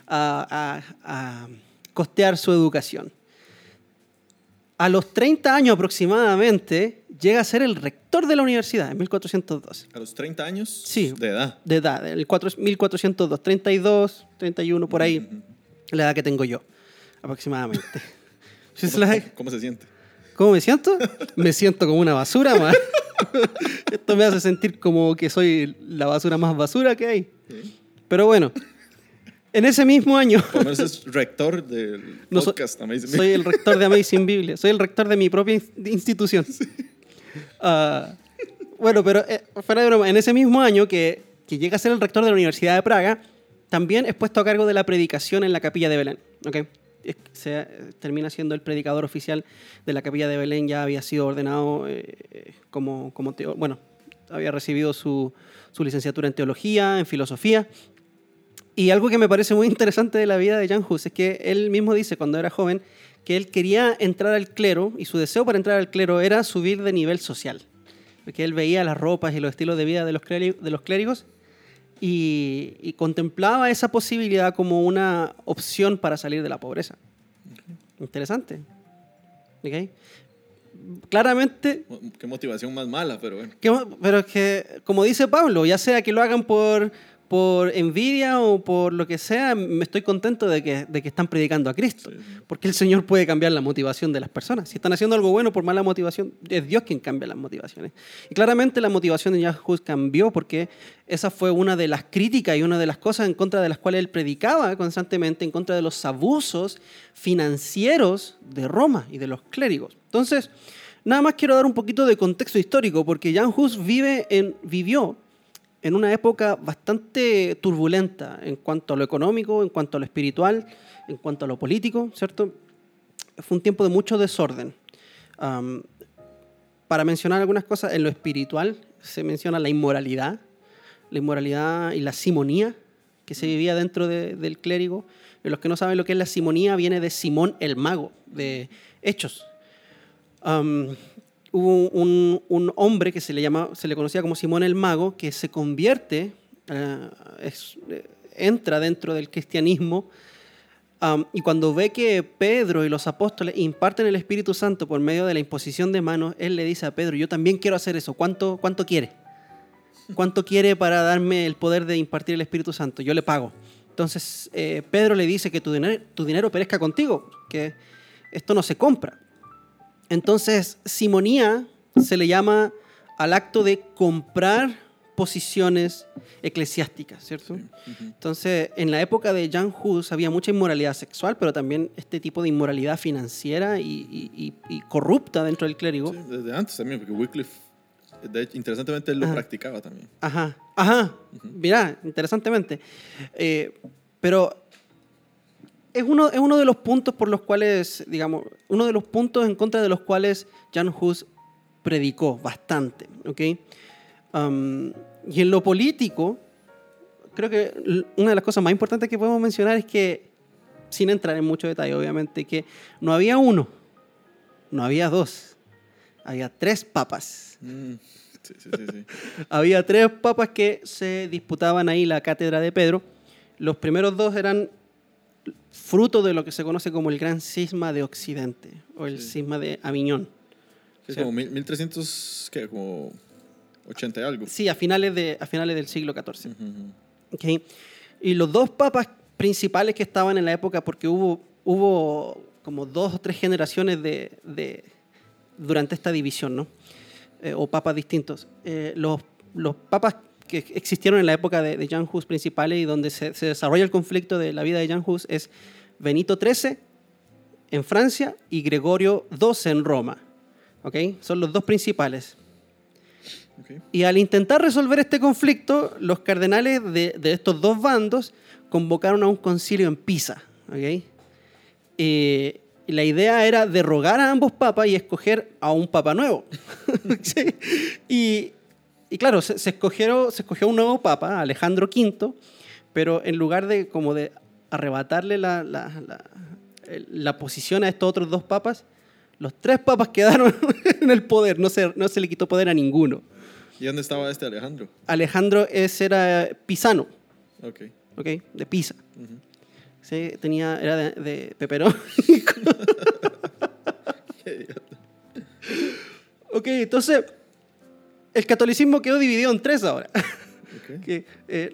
A: a costear su educación. A los 30 años aproximadamente, llega a ser el rector de la universidad en 1412.
B: ¿A los 30 años?
A: Sí.
B: De edad.
A: De edad, en el 1402, 32, 31, por ahí, la edad que tengo yo, aproximadamente.
B: ¿Cómo se siente?
A: ¿Cómo me siento? Me siento como una basura, man. Esto me hace sentir como que soy la basura más basura que hay.
B: Sí.
A: Pero bueno, en ese mismo año...
B: Por lo menos es rector del podcast Amazing Biblia.
A: Soy el rector de Amazing Biblia. Soy el rector de mi propia institución. Sí. Bueno, pero fuera de broma, en ese mismo año que llega a ser el rector de la Universidad de Praga, también es puesto a cargo de la predicación en la capilla de Belén. ¿Okay? Termina siendo el predicador oficial de la capilla de Belén. Ya había sido ordenado bueno, había recibido su licenciatura en teología, en filosofía. Y algo que me parece muy interesante de la vida de Jan Hus es que él mismo dice cuando era joven que él quería entrar al clero y su deseo para entrar al clero era subir de nivel social. Porque él veía las ropas y los estilos de vida de los clérigos y contemplaba esa posibilidad como una opción para salir de la pobreza. Okay. Interesante. ¿Okay? Claramente...
B: Qué motivación más mala, pero bueno.
A: Pero es que, como dice Pablo, ya sea que lo hagan por envidia o por lo que sea, me estoy contento de que están predicando a Cristo. Sí. Porque el Señor puede cambiar la motivación de las personas. Si están haciendo algo bueno por mala motivación, es Dios quien cambia las motivaciones. Y claramente la motivación de Jan Hus cambió porque esa fue una de las críticas y una de las cosas en contra de las cuales él predicaba constantemente, en contra de los abusos financieros de Roma y de los clérigos. Entonces, nada más quiero dar un poquito de contexto histórico porque Jan Hus vivió en una época bastante turbulenta en cuanto a lo económico, en cuanto a lo espiritual, en cuanto a lo político, ¿cierto? Fue un tiempo de mucho desorden. Para mencionar algunas cosas, en lo espiritual se menciona la inmoralidad y la simonía que se vivía dentro del clérigo. Y los que no saben lo que es la simonía, viene de Simón el Mago, de Hechos. Hubo un hombre que se le conocía como Simón el Mago, que se convierte, entra dentro del cristianismo, y cuando ve que Pedro y los apóstoles imparten el Espíritu Santo por medio de la imposición de manos, él le dice a Pedro, yo también quiero hacer eso, ¿cuánto quiere? ¿Cuánto quiere para darme el poder de impartir el Espíritu Santo? Yo le pago. Entonces Pedro le dice que tu dinero perezca contigo, que esto no se compra. Entonces, simonía se le llama al acto de comprar posiciones eclesiásticas, ¿cierto? Entonces, en la época de Jan Hus había mucha inmoralidad sexual, pero también este tipo de inmoralidad financiera y corrupta dentro del clérigo.
B: Sí, desde antes también, porque Wycliffe, de hecho, interesantemente, él lo practicaba también.
A: Mirá, interesantemente. Pero es uno de los puntos por los cuales, digamos, uno de los puntos en contra de los cuales Jan Hus predicó bastante, ¿ok? Y en lo político, creo que una de las cosas más importantes que podemos mencionar es que, sin entrar en mucho detalle, obviamente, que no había uno, no había dos, había 3 papas.
B: Sí.
A: Había 3 papas que se disputaban ahí la cátedra de Pedro. Los primeros 2 eran fruto de lo que se conoce como el Gran Cisma de Occidente, o el Cisma de Aviñón.
B: Es como 1300, ¿qué? Como 80 y algo.
A: Sí, a finales del siglo XIV. Okay. Y los 2 papas principales que estaban en la época, porque hubo como 2 o 3 generaciones durante esta división, ¿no? O papas distintos. Los papas que existieron en la época de Jan Hus principales y donde se desarrolla el conflicto de la vida de Jan Hus es Benito XIII en Francia y Gregorio XII en Roma. ¿Okay? Son los 2 principales.
B: Okay.
A: Y al intentar resolver este conflicto, los cardenales de estos 2 bandos convocaron a un concilio en Pisa. ¿Okay? Y la idea era derrogar a ambos papas y escoger a un papa nuevo. ¿Sí? Y claro, se escogió un nuevo papa, Alejandro V, pero en lugar de arrebatarle la posición a estos otros 2 papas, los 3 papas quedaron en el poder, no se le quitó poder a ninguno.
B: ¿Y dónde estaba este Alejandro?
A: Alejandro era pisano,
B: Okay,
A: de Pisa. Sí, era de Peperón. Ok, entonces el catolicismo quedó dividido en 3 ahora. Okay.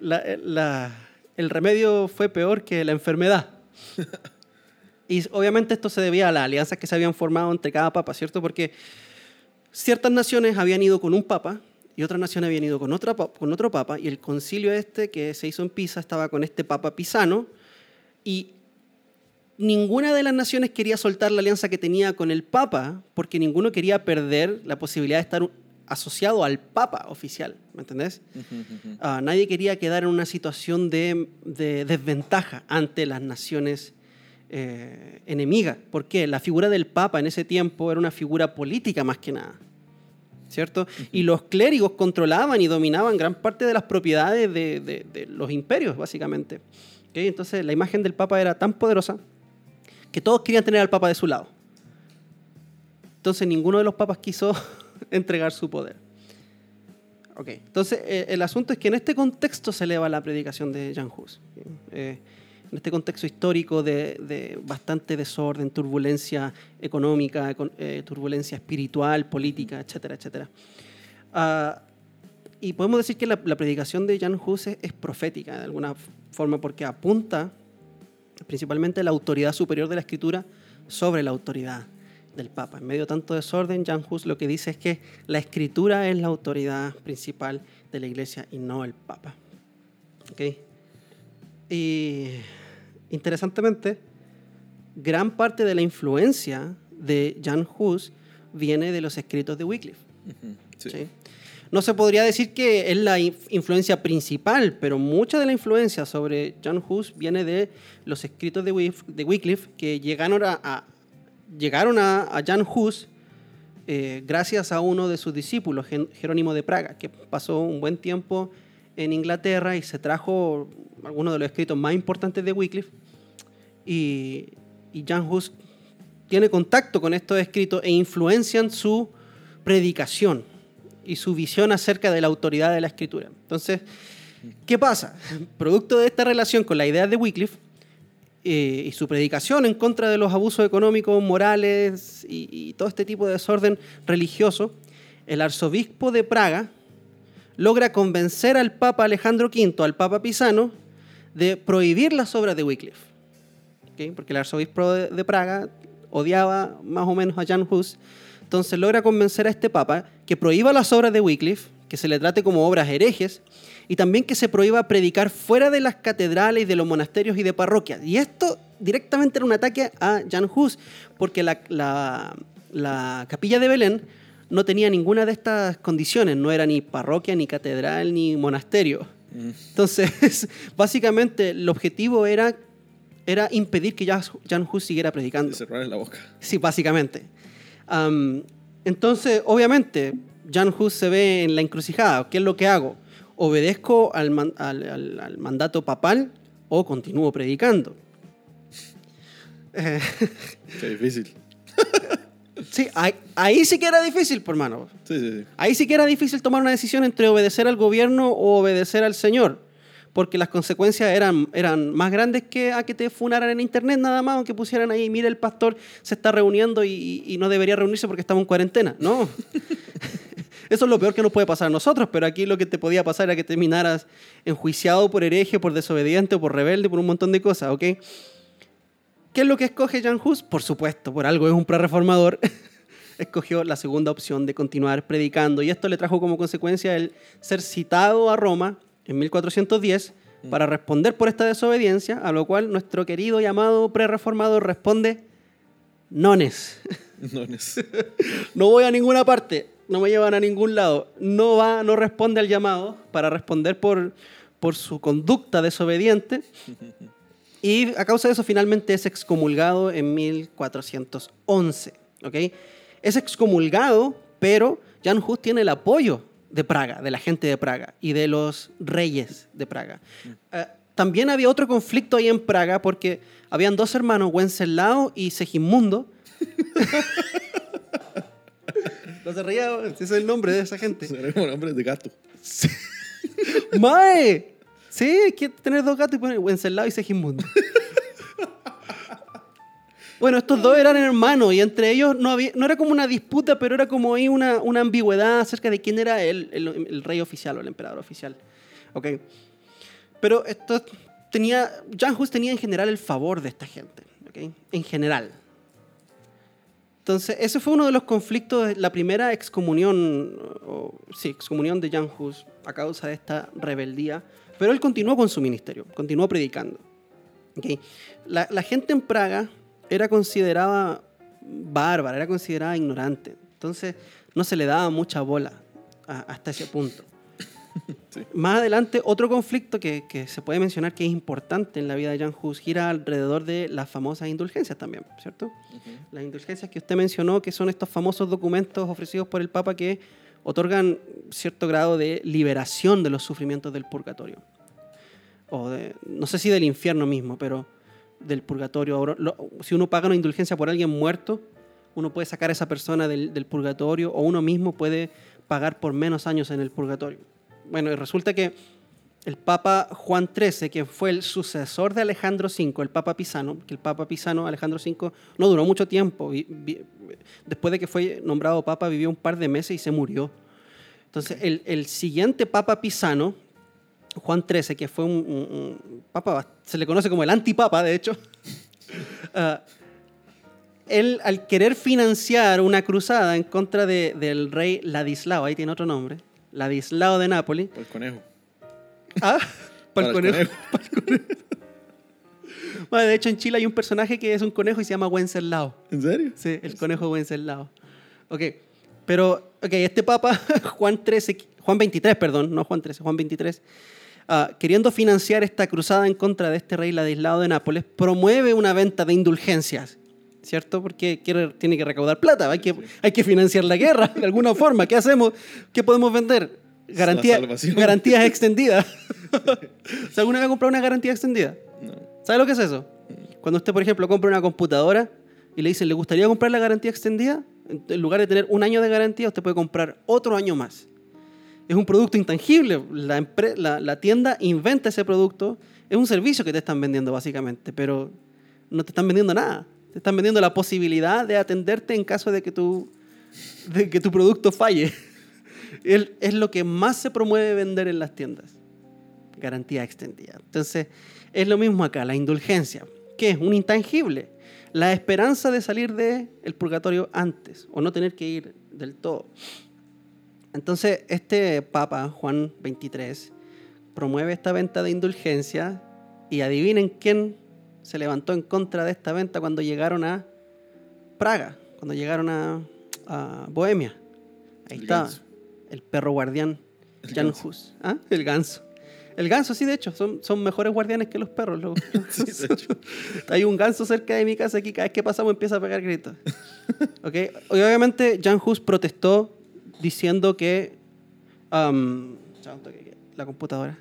A: El remedio fue peor que la enfermedad. Y obviamente esto se debía a las alianzas que se habían formado entre cada papa, ¿cierto? Porque ciertas naciones habían ido con un papa y otras naciones habían ido con otro papa, y el concilio que se hizo en Pisa estaba con este papa pisano, y ninguna de las naciones quería soltar la alianza que tenía con el papa porque ninguno quería perder la posibilidad de estar asociado al papa oficial, ¿me entendés? Nadie quería quedar en una situación de desventaja ante las naciones enemigas. ¿Por qué? La figura del papa en ese tiempo era una figura política más que nada, ¿cierto? Y los clérigos controlaban y dominaban gran parte de las propiedades de los imperios, básicamente. ¿Okay? Entonces la imagen del papa era tan poderosa que todos querían tener al papa de su lado. Entonces ninguno de los papas quiso entregar su poder. Okay. Entonces el asunto es que en este contexto se eleva la predicación de Jan Hus. En este contexto histórico de bastante desorden, turbulencia económica, turbulencia espiritual, política, etcétera, etcétera. Y podemos decir que la predicación de Jan Hus es profética de alguna forma, porque apunta principalmente a la autoridad superior de la Escritura sobre la autoridad del Papa. En medio de tanto desorden, Jan Hus lo que dice es que la Escritura es la autoridad principal de la Iglesia y no el Papa. ¿Okay? Y interesantemente, gran parte de la influencia de Jan Hus viene de los escritos de Wycliffe.
B: Sí.
A: ¿Sí? No se podría decir que es la influencia principal, pero mucha de la influencia sobre Jan Hus viene de los escritos de Wycliffe, que llegaron a Jan Hus gracias a uno de sus discípulos, Jerónimo de Praga, que pasó un buen tiempo en Inglaterra y se trajo algunos de los escritos más importantes de Wycliffe. Y Jan Hus tiene contacto con estos escritos e influencian su predicación y su visión acerca de la autoridad de la Escritura. Entonces, ¿qué pasa? Producto de esta relación con la idea de Wycliffe y su predicación en contra de los abusos económicos, morales y todo este tipo de desorden religioso, el arzobispo de Praga logra convencer al Papa Alejandro V, al Papa Pisano, de prohibir las obras de Wycliffe. ¿Okay? Porque el arzobispo de Praga odiaba más o menos a Jan Hus. Entonces logra convencer a este papa que prohíba las obras de Wycliffe, que se le trate como obras herejes, y también que se prohíba predicar fuera de las catedrales, de los monasterios y de parroquias. Y esto directamente era un ataque a Jan Hus, porque la capilla de Belén no tenía ninguna de estas condiciones, no era ni parroquia, ni catedral, ni monasterio. Entonces, básicamente, el objetivo era impedir que Jan Hus siguiera predicando.
B: Cerrarle la boca.
A: Sí, básicamente. Entonces, obviamente, Jan Hus se ve en la encrucijada. ¿Qué es lo que hago? ¿Obedezco al mandato papal o continúo predicando?
B: Qué difícil.
A: Sí, ahí sí que era difícil, por hermano.
B: Sí.
A: Ahí sí que era difícil tomar una decisión entre obedecer al gobierno o obedecer al Señor, porque las consecuencias eran más grandes que a que te funaran en internet nada más, o que pusieran ahí, mira, el pastor se está reuniendo y no debería reunirse porque estamos en cuarentena. No. Eso es lo peor que nos puede pasar a nosotros, pero aquí lo que te podía pasar era que terminaras enjuiciado por hereje, por desobediente, o por rebelde, por un montón de cosas, ¿ok? ¿Qué es lo que escoge Jan Hus? Por supuesto, por algo es un prerreformador. Escogió la segunda opción de continuar predicando, y esto le trajo como consecuencia el ser citado a Roma en 1410 para responder por esta desobediencia, a lo cual nuestro querido y amado prerreformador responde: nones.
B: Nones.
A: No voy a ninguna parte, no me llevan a ningún lado, no responde al llamado para responder por su conducta desobediente, y a causa de eso finalmente es excomulgado en 1411, ¿ok? Es excomulgado, pero Jan Hus tiene el apoyo de Praga, de la gente de Praga y de los reyes de Praga. También había otro conflicto ahí en Praga, porque habían dos hermanos, Wenceslao y Segismundo. No se reía, ese es el nombre de esa gente.
B: Son como nombres de gato.
A: Sí. ¡Mae! Sí, hay que tener dos gatos y poner Wenceslao y Segismundo. Bueno, estos dos eran hermanos y entre ellos no era como una disputa, pero era como ahí una ambigüedad acerca de quién era el rey oficial o el emperador oficial. Okay. Pero Jan Hus tenía en general el favor de esta gente, ¿okay? En general. Entonces, ese fue uno de los conflictos, la primera excomunión de Jan Hus a causa de esta rebeldía, pero él continuó con su ministerio, continuó predicando. ¿Okay? La gente en Praga era considerada bárbara, era considerada ignorante. Entonces, no se le daba mucha bola hasta ese punto. Sí. Más adelante, otro conflicto que se puede mencionar que es importante en la vida de Jan Hus gira alrededor de las famosas indulgencias también, ¿cierto? Uh-huh. Las indulgencias que usted mencionó, que son estos famosos documentos ofrecidos por el Papa que otorgan cierto grado de liberación de los sufrimientos del purgatorio. No sé si del infierno mismo, pero del purgatorio. Si uno paga una indulgencia por alguien muerto, uno puede sacar a esa persona del purgatorio, o uno mismo puede pagar por menos años en el purgatorio. Bueno, y resulta que el Papa Juan XIII, que fue el sucesor de Alejandro V, el Papa Pisano, que el Papa Pisano, Alejandro V, no duró mucho tiempo. Después de que fue nombrado Papa, vivió un par de meses y se murió. Entonces, el siguiente Papa Pisano, Juan XIII, que fue un papa, se le conoce como el antipapa, de hecho, él, al querer financiar una cruzada en contra del rey Ladislao, ahí tiene otro nombre, Ladislao de Nápoles.
B: Para el conejo.
A: ¿Ah? Para el conejo. Bueno, de hecho, en Chile hay un personaje que es un conejo y se llama Wenceslao.
B: ¿En serio?
A: Sí, el conejo Wenceslao. Ok, pero este papa, Juan XXIII, perdón, no Juan XIII, Juan XXIII, queriendo financiar esta cruzada en contra de este rey Ladislao de Nápoles, promueve una venta de indulgencias, ¿cierto? Porque tiene que recaudar plata, hay que financiar la guerra de alguna forma. ¿Qué hacemos? ¿Qué podemos vender? Garantías extendidas. ¿Se alguna vez ha comprado una garantía extendida?
B: No.
A: ¿Sabe lo que es eso? Cuando usted, por ejemplo, compra una computadora y le dicen, ¿le gustaría comprar la garantía extendida? En lugar de tener un año de garantía, usted puede comprar otro año más. Es un producto intangible. La tienda inventa ese producto. Es un servicio que te están vendiendo, básicamente, pero no te están vendiendo nada. Te están vendiendo la posibilidad de atenderte en caso de que tu producto falle. Es lo que más se promueve vender en las tiendas. Garantía extendida. Entonces, es lo mismo acá, la indulgencia. ¿Qué es? Un intangible. La esperanza de salir del purgatorio antes, o no tener que ir del todo. Entonces, este Papa, Juan XXIII, promueve esta venta de indulgencia y adivinen quién se levantó en contra de esta venta cuando llegaron a Praga, cuando llegaron a Bohemia. Ahí estaba, el perro guardián, Jan Hus. ¿Ah? El ganso. El ganso, sí, de hecho, son mejores guardianes que los perros.
B: Sí, de hecho.
A: Hay un ganso cerca de mi casa aquí, cada vez que pasamos empieza a pegar gritos. ¿Okay? Y obviamente Jan Hus protestó diciendo que... la computadora.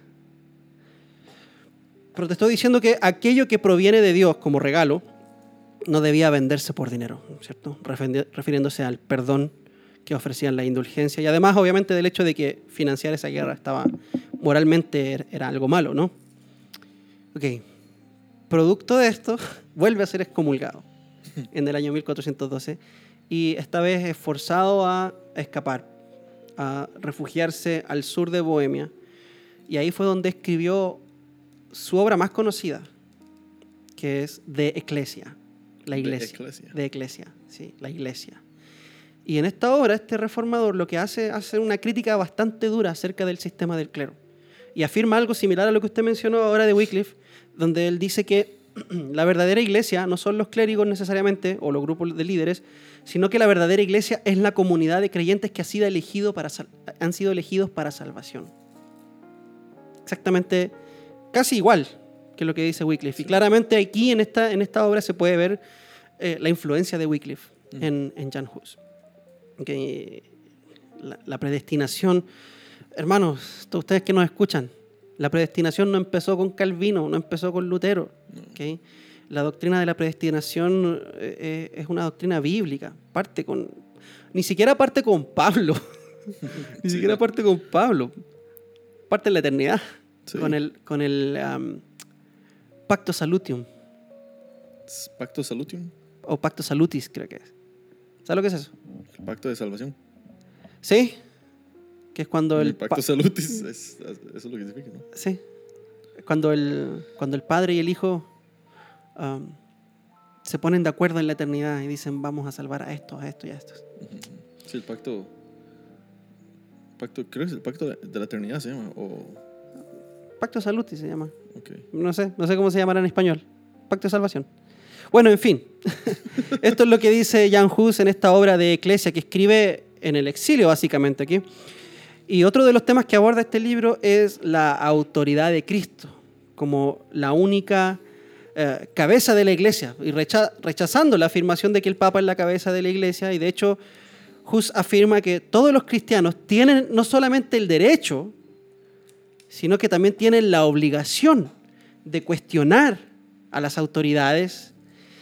A: Protestó diciendo que aquello que proviene de Dios como regalo no debía venderse por dinero, ¿cierto? Refiriéndose al perdón que ofrecían la indulgencia y además, obviamente, del hecho de que financiar esa guerra estaba moralmente era algo malo, ¿no? Ok. Producto de esto, vuelve a ser excomulgado en el año 1412 y esta vez es forzado a escapar, a refugiarse al sur de Bohemia. Y ahí fue donde escribió su obra más conocida, que es De Ecclesia, la iglesia. De Ecclesia, sí, la iglesia. Y en esta obra, este reformador lo que hace una crítica bastante dura acerca del sistema del clero. Y afirma algo similar a lo que usted mencionó ahora de Wycliffe, donde él dice que la verdadera iglesia no son los clérigos necesariamente, o los grupos de líderes, sino que la verdadera iglesia es la comunidad de creyentes que han sido elegidos para salvación. Exactamente, casi igual que lo que dice Wycliffe. Sí. Y claramente aquí en esta obra se puede ver la influencia de Wycliffe en Jan Hus. Okay. La predestinación, hermanos, ustedes que nos escuchan, la predestinación no empezó con Calvino, no empezó con Lutero. Okay. La doctrina de la predestinación es una doctrina bíblica. Ni siquiera parte con Pablo. Ni siquiera parte con Pablo. Parte en la eternidad. Sí. Con el Pacto Salutium.
B: ¿Pacto Salutium?
A: O Pacto Salutis, creo que es. ¿Sabes lo que es eso?
B: El pacto de salvación.
A: Sí. Que es cuando
B: el Pacto Salutis, eso es lo que significa, ¿no?
A: Sí. Cuando el Padre y el Hijo se ponen de acuerdo en la eternidad y dicen vamos a salvar a estos, a estos y a estos.
B: Sí, el pacto, creo que es el pacto de la eternidad se llama, o...
A: Pacto Salutis se llama.
B: Okay.
A: No sé cómo se llamará en español. Pacto de salvación. Bueno, en fin. Esto es lo que dice Jan Hus en esta obra de Ecclesia que escribe en el exilio, básicamente, aquí. Y otro de los temas que aborda este libro es la autoridad de Cristo como la única cabeza de la iglesia y rechazando la afirmación de que el Papa es la cabeza de la iglesia. Y de hecho, Hus afirma que todos los cristianos tienen no solamente el derecho, sino que también tienen la obligación de cuestionar a las autoridades,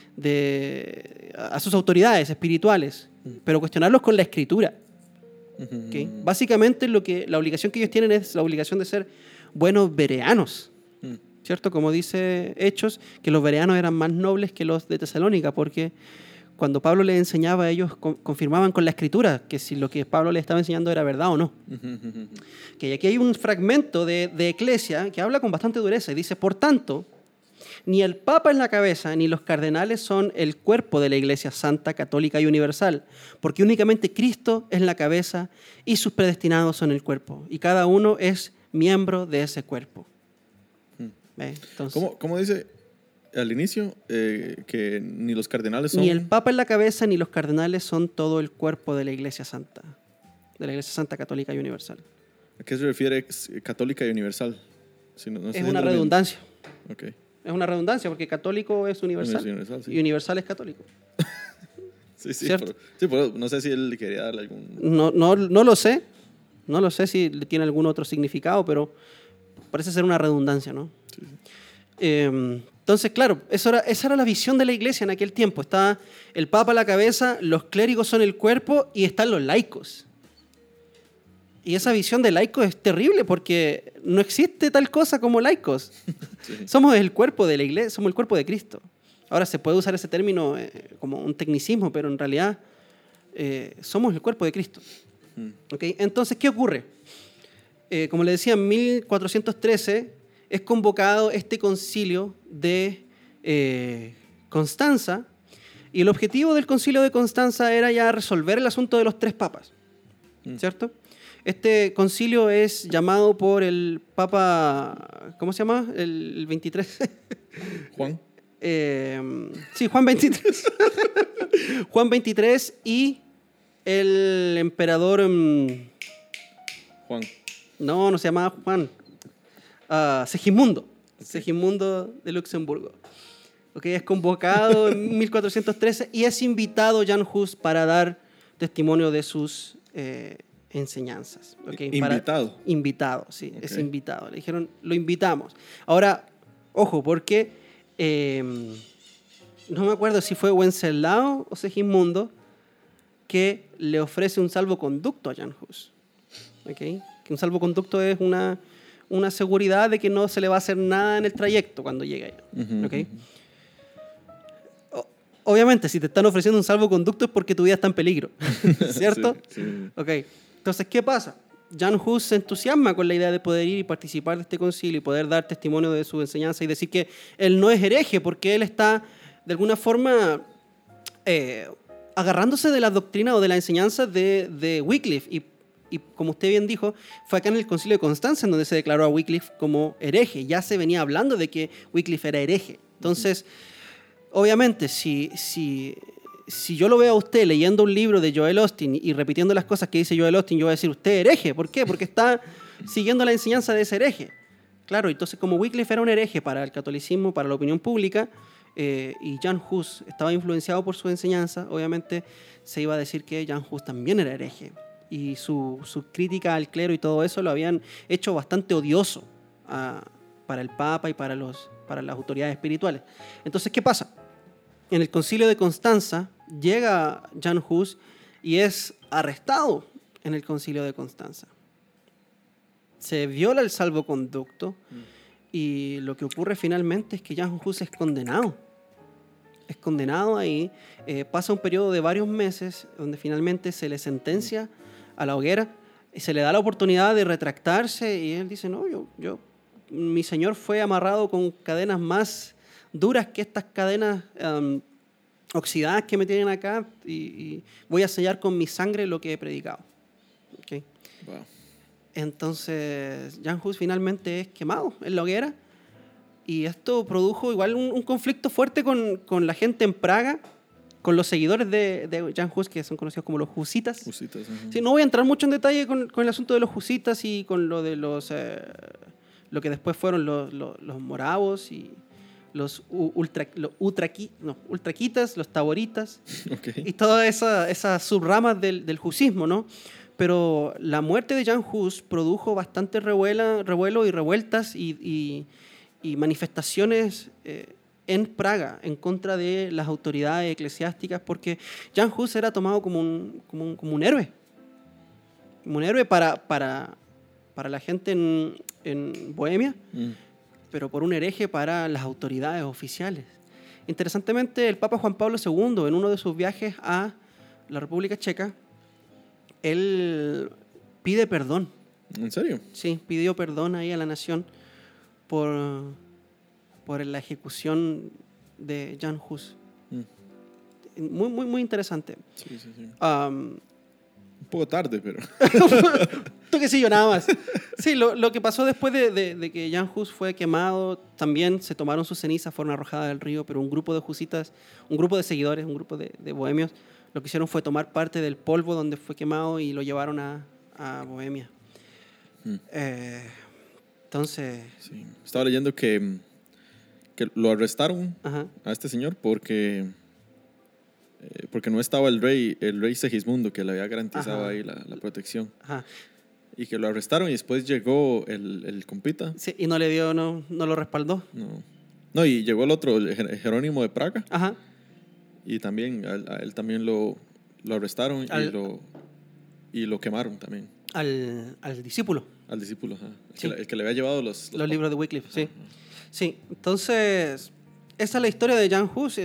A: a sus autoridades espirituales, pero cuestionarlos con la Escritura. ¿Okay? Básicamente la obligación que ellos tienen es la obligación de ser buenos bereanos, ¿cierto? Como dice Hechos, que los bereanos eran más nobles que los de Tesalónica, porque cuando Pablo les enseñaba, ellos confirmaban con la Escritura que si lo que Pablo les estaba enseñando era verdad o no. Que aquí hay un fragmento de Ecclesia que habla con bastante dureza y dice, por tanto, ni el Papa es la cabeza, ni los cardenales son el cuerpo de la Iglesia Santa, Católica y Universal, porque únicamente Cristo es la cabeza y sus predestinados son el cuerpo, y cada uno es miembro de ese cuerpo. Entonces,
B: ¿Cómo dice al inicio que ni los cardenales son...?
A: Ni el Papa es la cabeza, ni los cardenales son todo el cuerpo de la Iglesia Santa, de la Iglesia Santa, Católica y Universal.
B: ¿A qué se refiere católica y universal? No
A: es una redundancia.
B: Okay.
A: Es una redundancia porque católico es universal, sí. Y universal es católico.
B: Sí, pero no sé si él quería darle algún...
A: No lo sé. No lo sé si tiene algún otro significado, pero parece ser una redundancia, ¿no? Sí. Entonces, claro, esa era la visión de la iglesia en aquel tiempo. Está el Papa a la cabeza, los clérigos son el cuerpo y están los laicos. Y esa visión de laicos es terrible porque no existe tal cosa como laicos. Sí. Somos el cuerpo de la iglesia, somos el cuerpo de Cristo. Ahora se puede usar ese término como un tecnicismo, pero en realidad somos el cuerpo de Cristo. ¿Okay? Entonces, ¿qué ocurre? Como le decía, en 1413 es convocado este concilio de Constanza y el objetivo del concilio de Constanza era ya resolver el asunto de los tres papas. ¿cierto? Este concilio es llamado por el Papa, ¿cómo se llama? El 23.
B: Juan.
A: Sí, Juan 23. Juan 23 y el emperador...
B: Juan.
A: No se llamaba Juan. Segismundo.
B: Okay.
A: Segismundo de Luxemburgo. Okay, es convocado en 1413 y es invitado Jan Hus para dar testimonio de sus enseñanzas. Okay,
B: ¿Invitado?
A: Invitado, sí,
B: Okay.
A: es invitado. Le dijeron, lo invitamos. Ahora, ojo, porque no me acuerdo si fue Wenceslao o Segismundo que le ofrece un salvoconducto a Jan Hus. Okay? Que un salvoconducto es una seguridad de que no se le va a hacer nada en el trayecto cuando llegue allá. ¿Okay? Obviamente, si te están ofreciendo un salvoconducto es porque tu vida está en peligro, ¿cierto?
B: Sí, sí.
A: Okay. Entonces, ¿qué pasa? Jan Hus se entusiasma con la idea de poder ir y participar de este concilio y poder dar testimonio de su enseñanza y decir que él no es hereje porque él está, de alguna forma, agarrándose de la doctrina o de la enseñanza de Wycliffe. Y como usted bien dijo, fue acá en el concilio de Constanza en donde se declaró a Wycliffe como hereje. Ya se venía hablando de que Wycliffe era hereje. Entonces, obviamente, si yo lo veo a usted leyendo un libro de Joel Austin y repitiendo las cosas que dice Joel Austin, yo voy a decir, usted es hereje. ¿Por qué? Porque está siguiendo la enseñanza de ese hereje. Claro, entonces como Wycliffe era un hereje para el catolicismo, para la opinión pública, y Jan Hus estaba influenciado por su enseñanza, obviamente se iba a decir que Jan Hus también era hereje. Y su crítica al clero y todo eso lo habían hecho bastante odioso para el Papa y para las autoridades espirituales. Entonces, ¿qué pasa? En el concilio de Constanza llega Jan Hus y es arrestado en el concilio de Constanza. Se viola el salvoconducto y lo que ocurre finalmente es que Jan Hus es condenado. Es condenado ahí, pasa un periodo de varios meses donde finalmente se le sentencia a la hoguera y se le da la oportunidad de retractarse y él dice, no, mi señor fue amarrado con cadenas más duras que estas cadenas oxidadas que me tienen acá y voy a sellar con mi sangre lo que he predicado. ¿Okay?
B: Wow.
A: Entonces Jan Hus finalmente es quemado en la hoguera y esto produjo igual un conflicto fuerte con la gente en Praga, con los seguidores de Jan Hus, que son conocidos como los husitas. Sí, no voy a entrar mucho en detalle con el asunto de los husitas y con lo de lo que después fueron los moravos y los ultraquitas, los taboritas,
B: Okay.
A: y todas esas subramas del husismo, ¿no? Pero la muerte de Jan Hus produjo bastante revuelo y revueltas y manifestaciones en Praga en contra de las autoridades eclesiásticas porque Jan Hus era tomado como un héroe. Como un héroe para la gente en Bohemia, pero por un hereje para las autoridades oficiales. Interesantemente, el Papa Juan Pablo II, en uno de sus viajes a la República Checa, él pide perdón.
B: ¿En serio?
A: Sí, pidió perdón ahí a la nación por la ejecución de Jan Hus. Muy, muy, muy interesante.
B: Sí. Un poco tarde, pero...
A: Toquecillo nada más. Sí, lo que pasó después de que Jan Hus fue quemado, también se tomaron sus cenizas, fueron arrojadas al río, pero un grupo de husitas, un grupo de seguidores, un grupo de bohemios, lo que hicieron fue tomar parte del polvo donde fue quemado y lo llevaron a Bohemia. Entonces...
B: Sí. Estaba leyendo que lo arrestaron
A: Ajá.
B: a este señor porque no estaba el rey Segismundo, que le había garantizado
A: Ajá.
B: ahí la protección.
A: Ajá.
B: Y que lo arrestaron y después llegó el compita.
A: Sí, y no le dio, no lo respaldó.
B: No, y llegó el otro, el Jerónimo de Praga.
A: Ajá.
B: Y también a él también lo arrestaron y lo quemaron también.
A: Al discípulo.
B: Al discípulo, ajá.
A: Sí.
B: El que le había llevado los
A: libros de Wycliffe, sí. Sí, entonces, esa es la historia de Jan Hus.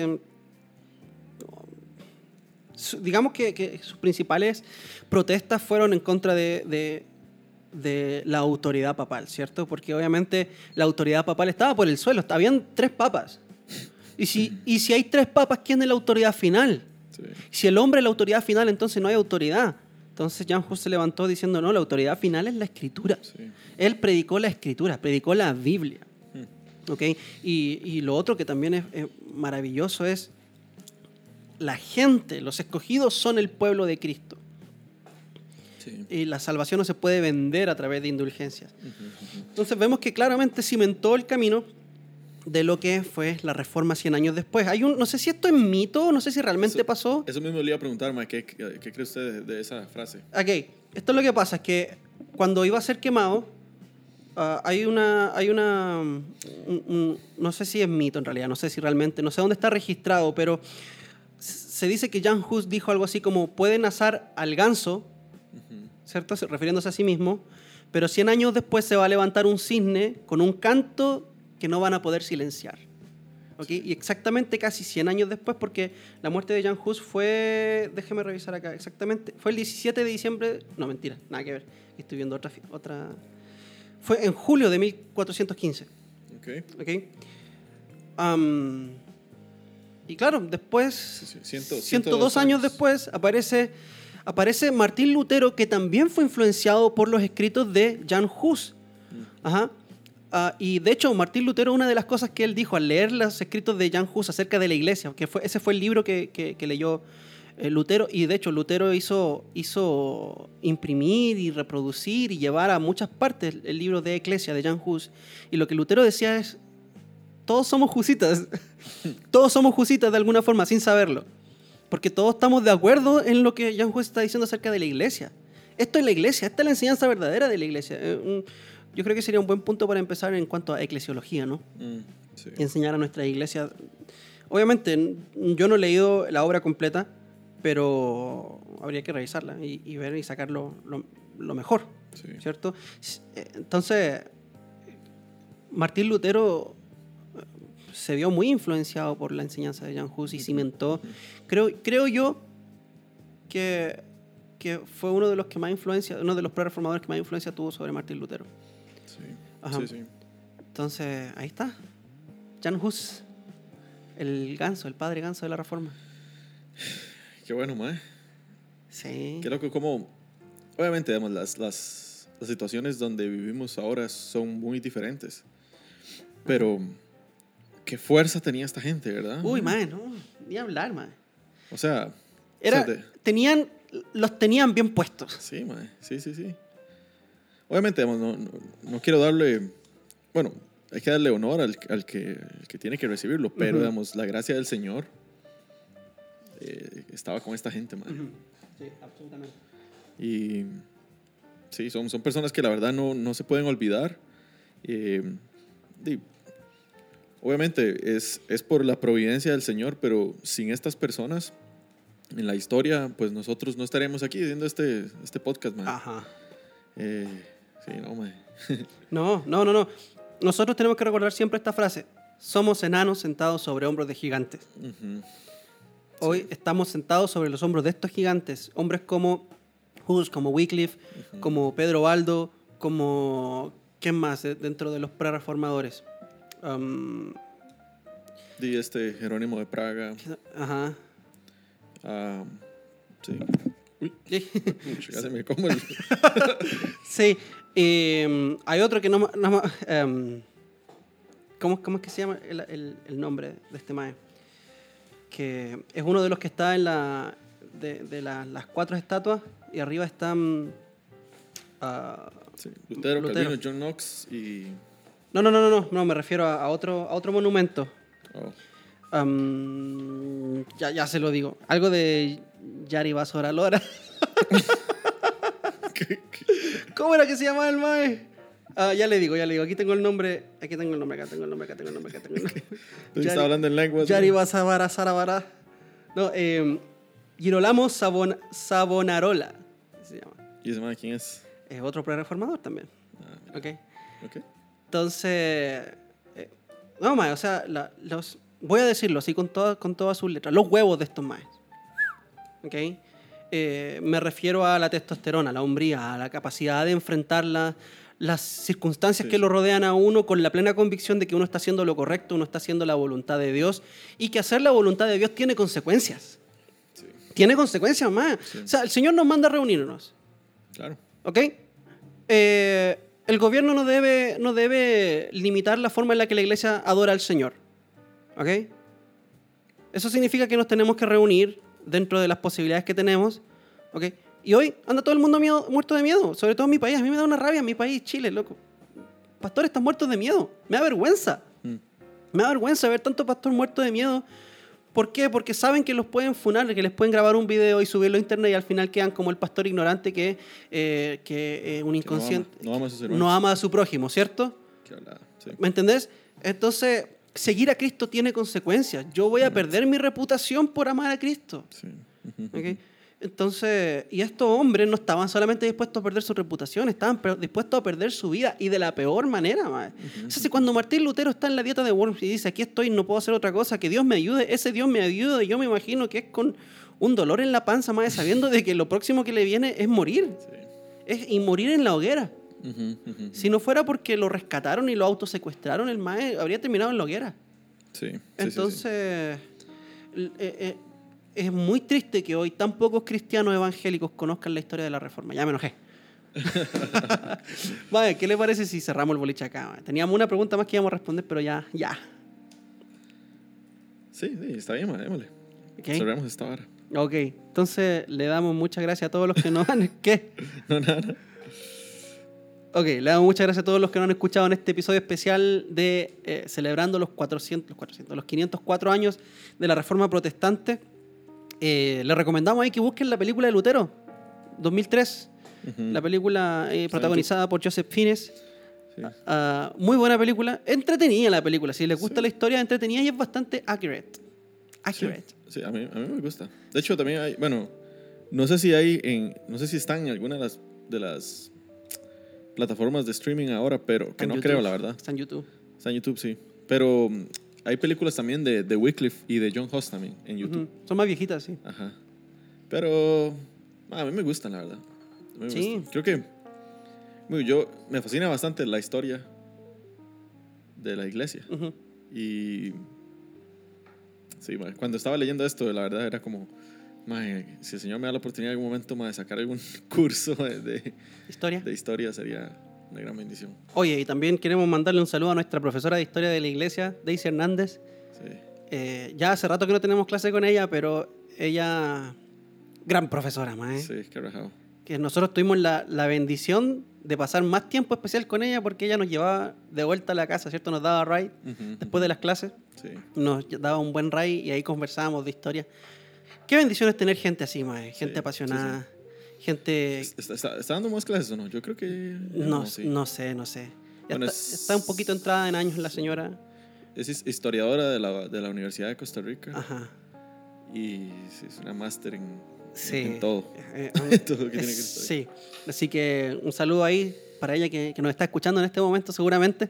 A: Digamos que sus principales protestas fueron en contra de la autoridad papal, ¿cierto? Porque obviamente la autoridad papal estaba por el suelo. Habían 3 papas. Y si hay 3 papas, ¿quién es la autoridad final?
B: Sí.
A: Si el hombre es la autoridad final, entonces no hay autoridad. Entonces Jan Hus se levantó diciendo, no, la autoridad final es la Escritura.
B: Sí.
A: Él predicó la Escritura, predicó la Biblia. ¿Okay? Y lo otro que también es maravilloso es la gente, los escogidos son el pueblo de Cristo.
B: Sí.
A: Y la salvación no se puede vender a través de indulgencias. Entonces vemos que claramente cimentó el camino de lo que fue la Reforma 100 años después. No sé si esto es mito, no sé si realmente pasó.
B: Eso mismo le iba a preguntar, ma, ¿qué cree usted de esa frase?
A: Ok, esto es lo que pasa, es que cuando iba a ser quemado, hay no sé si es mito en realidad, no sé si realmente, no sé dónde está registrado, pero se dice que Jan Hus dijo algo así como, pueden asar al ganso, ¿cierto? Refiriéndose a sí mismo, pero 100 años después se va a levantar un cisne con un canto que no van a poder silenciar. ¿Okay? Y exactamente casi 100 años después, porque la muerte de Jan Hus fue, déjeme revisar acá, exactamente, fue el 17 de diciembre, no, mentira, nada que ver, estoy viendo otra. Fue en julio de 1415.
B: Okay.
A: Y claro, después,
B: 102
A: años después, aparece Martín Lutero, que también fue influenciado por los escritos de Jan Hus. Ajá. Y de hecho, Martín Lutero, una de las cosas que él dijo al leer los escritos de Jan Hus acerca de la iglesia, ese fue el libro que leyó Lutero, y de hecho Lutero hizo imprimir y reproducir y llevar a muchas partes el libro de Eclesia de Jan Hus, y lo que Lutero decía es, todos somos husitas, todos somos husitas de alguna forma sin saberlo, porque todos estamos de acuerdo en lo que Jan Hus está diciendo acerca de la iglesia. Esto es la iglesia, esta es la enseñanza verdadera de la iglesia. Yo creo que sería un buen punto para empezar en cuanto a eclesiología, ¿no?
B: Sí.
A: Y enseñar a nuestra iglesia. Obviamente, yo no he leído la obra completa, pero habría que revisarla y ver y sacar lo mejor,
B: Sí.
A: ¿cierto? Entonces, Martín Lutero se vio muy influenciado por la enseñanza de Jan Hus y cimentó. Creo yo que fue uno de los que más influencia, uno de los pre-reformadores que más influencia tuvo sobre Martín Lutero.
B: Sí.
A: Ajá.
B: Sí.
A: Entonces, ahí está. Jan Hus, el ganso, el padre ganso de la Reforma.
B: Qué bueno, mae.
A: Sí.
B: Qué loco como... Obviamente, digamos, las situaciones donde vivimos ahora son muy diferentes. Pero qué fuerza tenía esta gente, ¿verdad?
A: Uy, mae, no. Ni hablar, mae.
B: O sea...
A: Los tenían bien puestos.
B: Sí, mae. Sí. Obviamente, digamos, no quiero darle... Bueno, hay que darle honor al que tiene que recibirlo, pero, digamos, la gracia del Señor estaba con esta gente, mae.
A: Sí, absolutamente.
B: Y sí, son personas que la verdad no se pueden olvidar. Obviamente es por la providencia del Señor, pero sin estas personas en la historia, pues nosotros no estaríamos aquí haciendo este podcast, man.
A: Ajá.
B: Sí, no, man.
A: No. Nosotros tenemos que recordar siempre esta frase. Somos enanos sentados sobre hombros de gigantes. Hoy estamos sentados sobre los hombros de estos gigantes. Hombres como Hus, como Wycliffe, como Pedro Baldo, como... ¿Quién más dentro de los pre-reformadores?
B: Jerónimo de Praga.
A: Ajá.
B: Sí. Uy. Ya se me como el...
A: Sí. Hay otro que no ¿cómo es que se llama el nombre de este mae? Que es uno de los que está en las 4 estatuas y arriba están...
B: sí. Lutero, Calvino, John Knox y...
A: No, me refiero a otro monumento.
B: Oh.
A: Ya se lo digo. Algo de Yari Basoralora. ¿Cómo era que se llamaba el mae? Ya le digo. Aquí tengo el nombre. Acá tengo el nombre.
B: Está hablando en lenguas.
A: Yari Basabara Sarabara. No, Girolamo Savonarola se llama.
B: ¿Y ese mae quién es?
A: Es otro pre-reformador también.
B: Okay.
A: Entonces, no, mae, o sea, voy a decirlo así con todas sus letras, los huevos de estos maes. ¿Ok? Me refiero a la testosterona, a la hombría, a la capacidad de enfrentar las circunstancias que lo rodean a uno con la plena convicción de que uno está haciendo lo correcto, uno está haciendo la voluntad de Dios y que hacer la voluntad de Dios tiene consecuencias. Tiene consecuencias más.
B: Sí.
A: O sea, el Señor nos manda a reunirnos.
B: Claro.
A: ¿Ok? El gobierno no debe limitar la forma en la que la iglesia adora al Señor. ¿Ok? Eso significa que nos tenemos que reunir dentro de las posibilidades que tenemos. ¿Ok? Y hoy anda todo el mundo muerto de miedo, sobre todo en mi país. A mí me da una rabia en mi país, Chile, loco. Pastores están muertos de miedo. Me da vergüenza. Me da vergüenza ver tanto pastor muerto de miedo. ¿Por qué? Porque saben que los pueden funar, que les pueden grabar un video y subirlo a internet y al final quedan como el pastor ignorante que un inconsciente no ama a su prójimo, ¿cierto?
B: Sí.
A: ¿Me entendés? Entonces, seguir a Cristo tiene consecuencias. Yo voy a perder mi reputación por amar a Cristo.
B: Sí.
A: ¿Okay? Entonces, y estos hombres no estaban solamente dispuestos a perder su reputación, estaban dispuestos a perder su vida y de la peor manera. O sea, cuando Martín Lutero está en la dieta de Worms y dice, aquí estoy, no puedo hacer otra cosa, que Dios me ayude, ese Dios me ayuda, y yo me imagino que es con un dolor en la panza, sabiendo de que lo próximo que le viene es morir. Sí. Y morir en la hoguera. Si no fuera porque lo rescataron y lo autosecuestraron, el mae habría terminado en la hoguera.
B: Sí.
A: Entonces... es muy triste que hoy tan pocos cristianos evangélicos conozcan la historia de la Reforma. Ya me enojé. Vale, ¿qué le parece si cerramos el boliche acá? Teníamos una pregunta más que íbamos a responder, pero ya.
B: Sí, está bien, démosle.
A: Okay.
B: Cerramos esta hora.
A: Ok, entonces le damos muchas gracias a todos los que nos han... ¿Qué?
B: No, nada.
A: Ok, le damos muchas gracias a todos los que nos han escuchado en este episodio especial de celebrando los 504 años de la Reforma Protestante. Les recomendamos ahí que busquen la película de Lutero, 2003, la película protagonizada por Joseph Fiennes. Sí. Muy buena película, entretenida la película, si les gusta la historia, entretenida y es bastante accurate.
B: Sí, a mí me gusta. De hecho, también hay, bueno, no sé si están en alguna de las plataformas de streaming ahora, pero que no creo, la verdad.
A: Está en YouTube.
B: Está en YouTube, sí. Pero hay películas también de Wycliffe y de John Huss también en YouTube.
A: Son más viejitas, sí.
B: Ajá. Pero a mí me gustan, la verdad.
A: Sí.
B: Creo que me fascina bastante la historia de la iglesia. Y sí, cuando estaba leyendo esto, la verdad era como, si el Señor me da la oportunidad en algún momento de sacar algún curso de historia sería una gran bendición.
A: Oye, y también queremos mandarle un saludo a nuestra profesora de historia de la iglesia, Daisy Hernández. Sí. Ya hace rato que no tenemos clase con ella, pero ella, gran profesora,
B: Sí, qué rajado.
A: Que nosotros tuvimos la bendición de pasar más tiempo especial con ella porque ella nos llevaba de vuelta a la casa, ¿cierto? Nos daba ride después de las clases.
B: Sí.
A: Nos daba un buen ride y ahí conversábamos de historia. Qué bendición es tener gente así, gente apasionada. Sí. Gente...
B: ¿Está dando más clases o no? Yo creo que...
A: No sé. Bueno, está un poquito entrada en años la señora.
B: Es historiadora de la Universidad de Costa Rica.
A: Ajá.
B: Y es una máster en todo.
A: Todo lo que tiene que estar. Sí. Así que un saludo ahí para ella que nos está escuchando en este momento seguramente.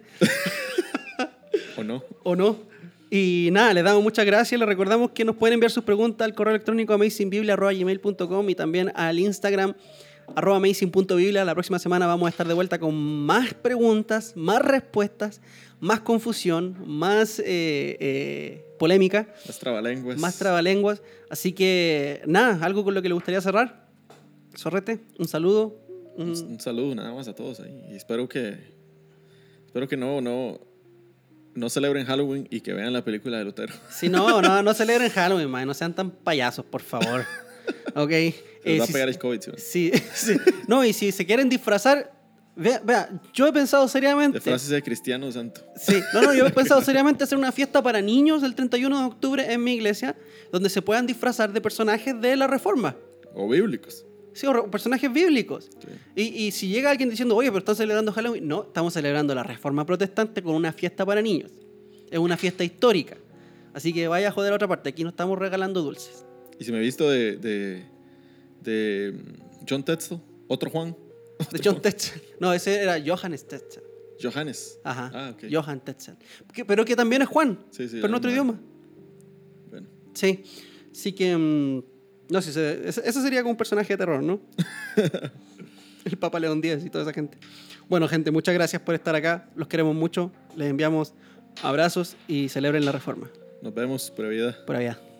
A: ¿O no? Y nada, les damos muchas gracias. Les recordamos que nos pueden enviar sus preguntas al correo electrónico amazingbiblia@gmail.com y también al Instagram @amazing.biblia. La próxima semana vamos a estar de vuelta con más preguntas, más respuestas, más confusión, más polémica. Más trabalenguas. Así que nada, algo con lo que le gustaría cerrar. Zorrete, un saludo.
B: Un saludo nada más a todos ahí. Y espero que no celebren Halloween y que vean la película de Lutero.
A: Sí, no celebren Halloween, man. No sean tan payasos, por favor. Ok.
B: Se va a pegar el COVID,
A: sí. No, y si se quieren disfrazar, vea, yo he pensado seriamente...
B: De frases de cristiano santo.
A: Sí, yo he pensado seriamente hacer una fiesta para niños el 31 de octubre en mi iglesia, donde se puedan disfrazar de personajes de la Reforma.
B: O bíblicos.
A: Sí, o personajes bíblicos.
B: Sí.
A: Y si llega alguien diciendo, oye, pero están celebrando Halloween, no, estamos celebrando la Reforma Protestante con una fiesta para niños. Es una fiesta histórica. Así que vaya a joder a otra parte, aquí no estamos regalando dulces.
B: Y si me he visto de John Tetzel, otro Juan.
A: De John Tetzel. No, ese era Johannes Tetzel.
B: Johannes.
A: Ajá.
B: Okay.
A: Johann Tetzel. Pero que también es Juan.
B: Sí,
A: pero en otro idioma.
B: Bueno.
A: Sí. Así que... No sé, ese sería como un personaje de terror, ¿no? El Papa León X y toda esa gente. Bueno, gente, muchas gracias por estar acá. Los queremos mucho. Les enviamos abrazos y celebren la Reforma.
B: Nos vemos por allá.
A: Por allá.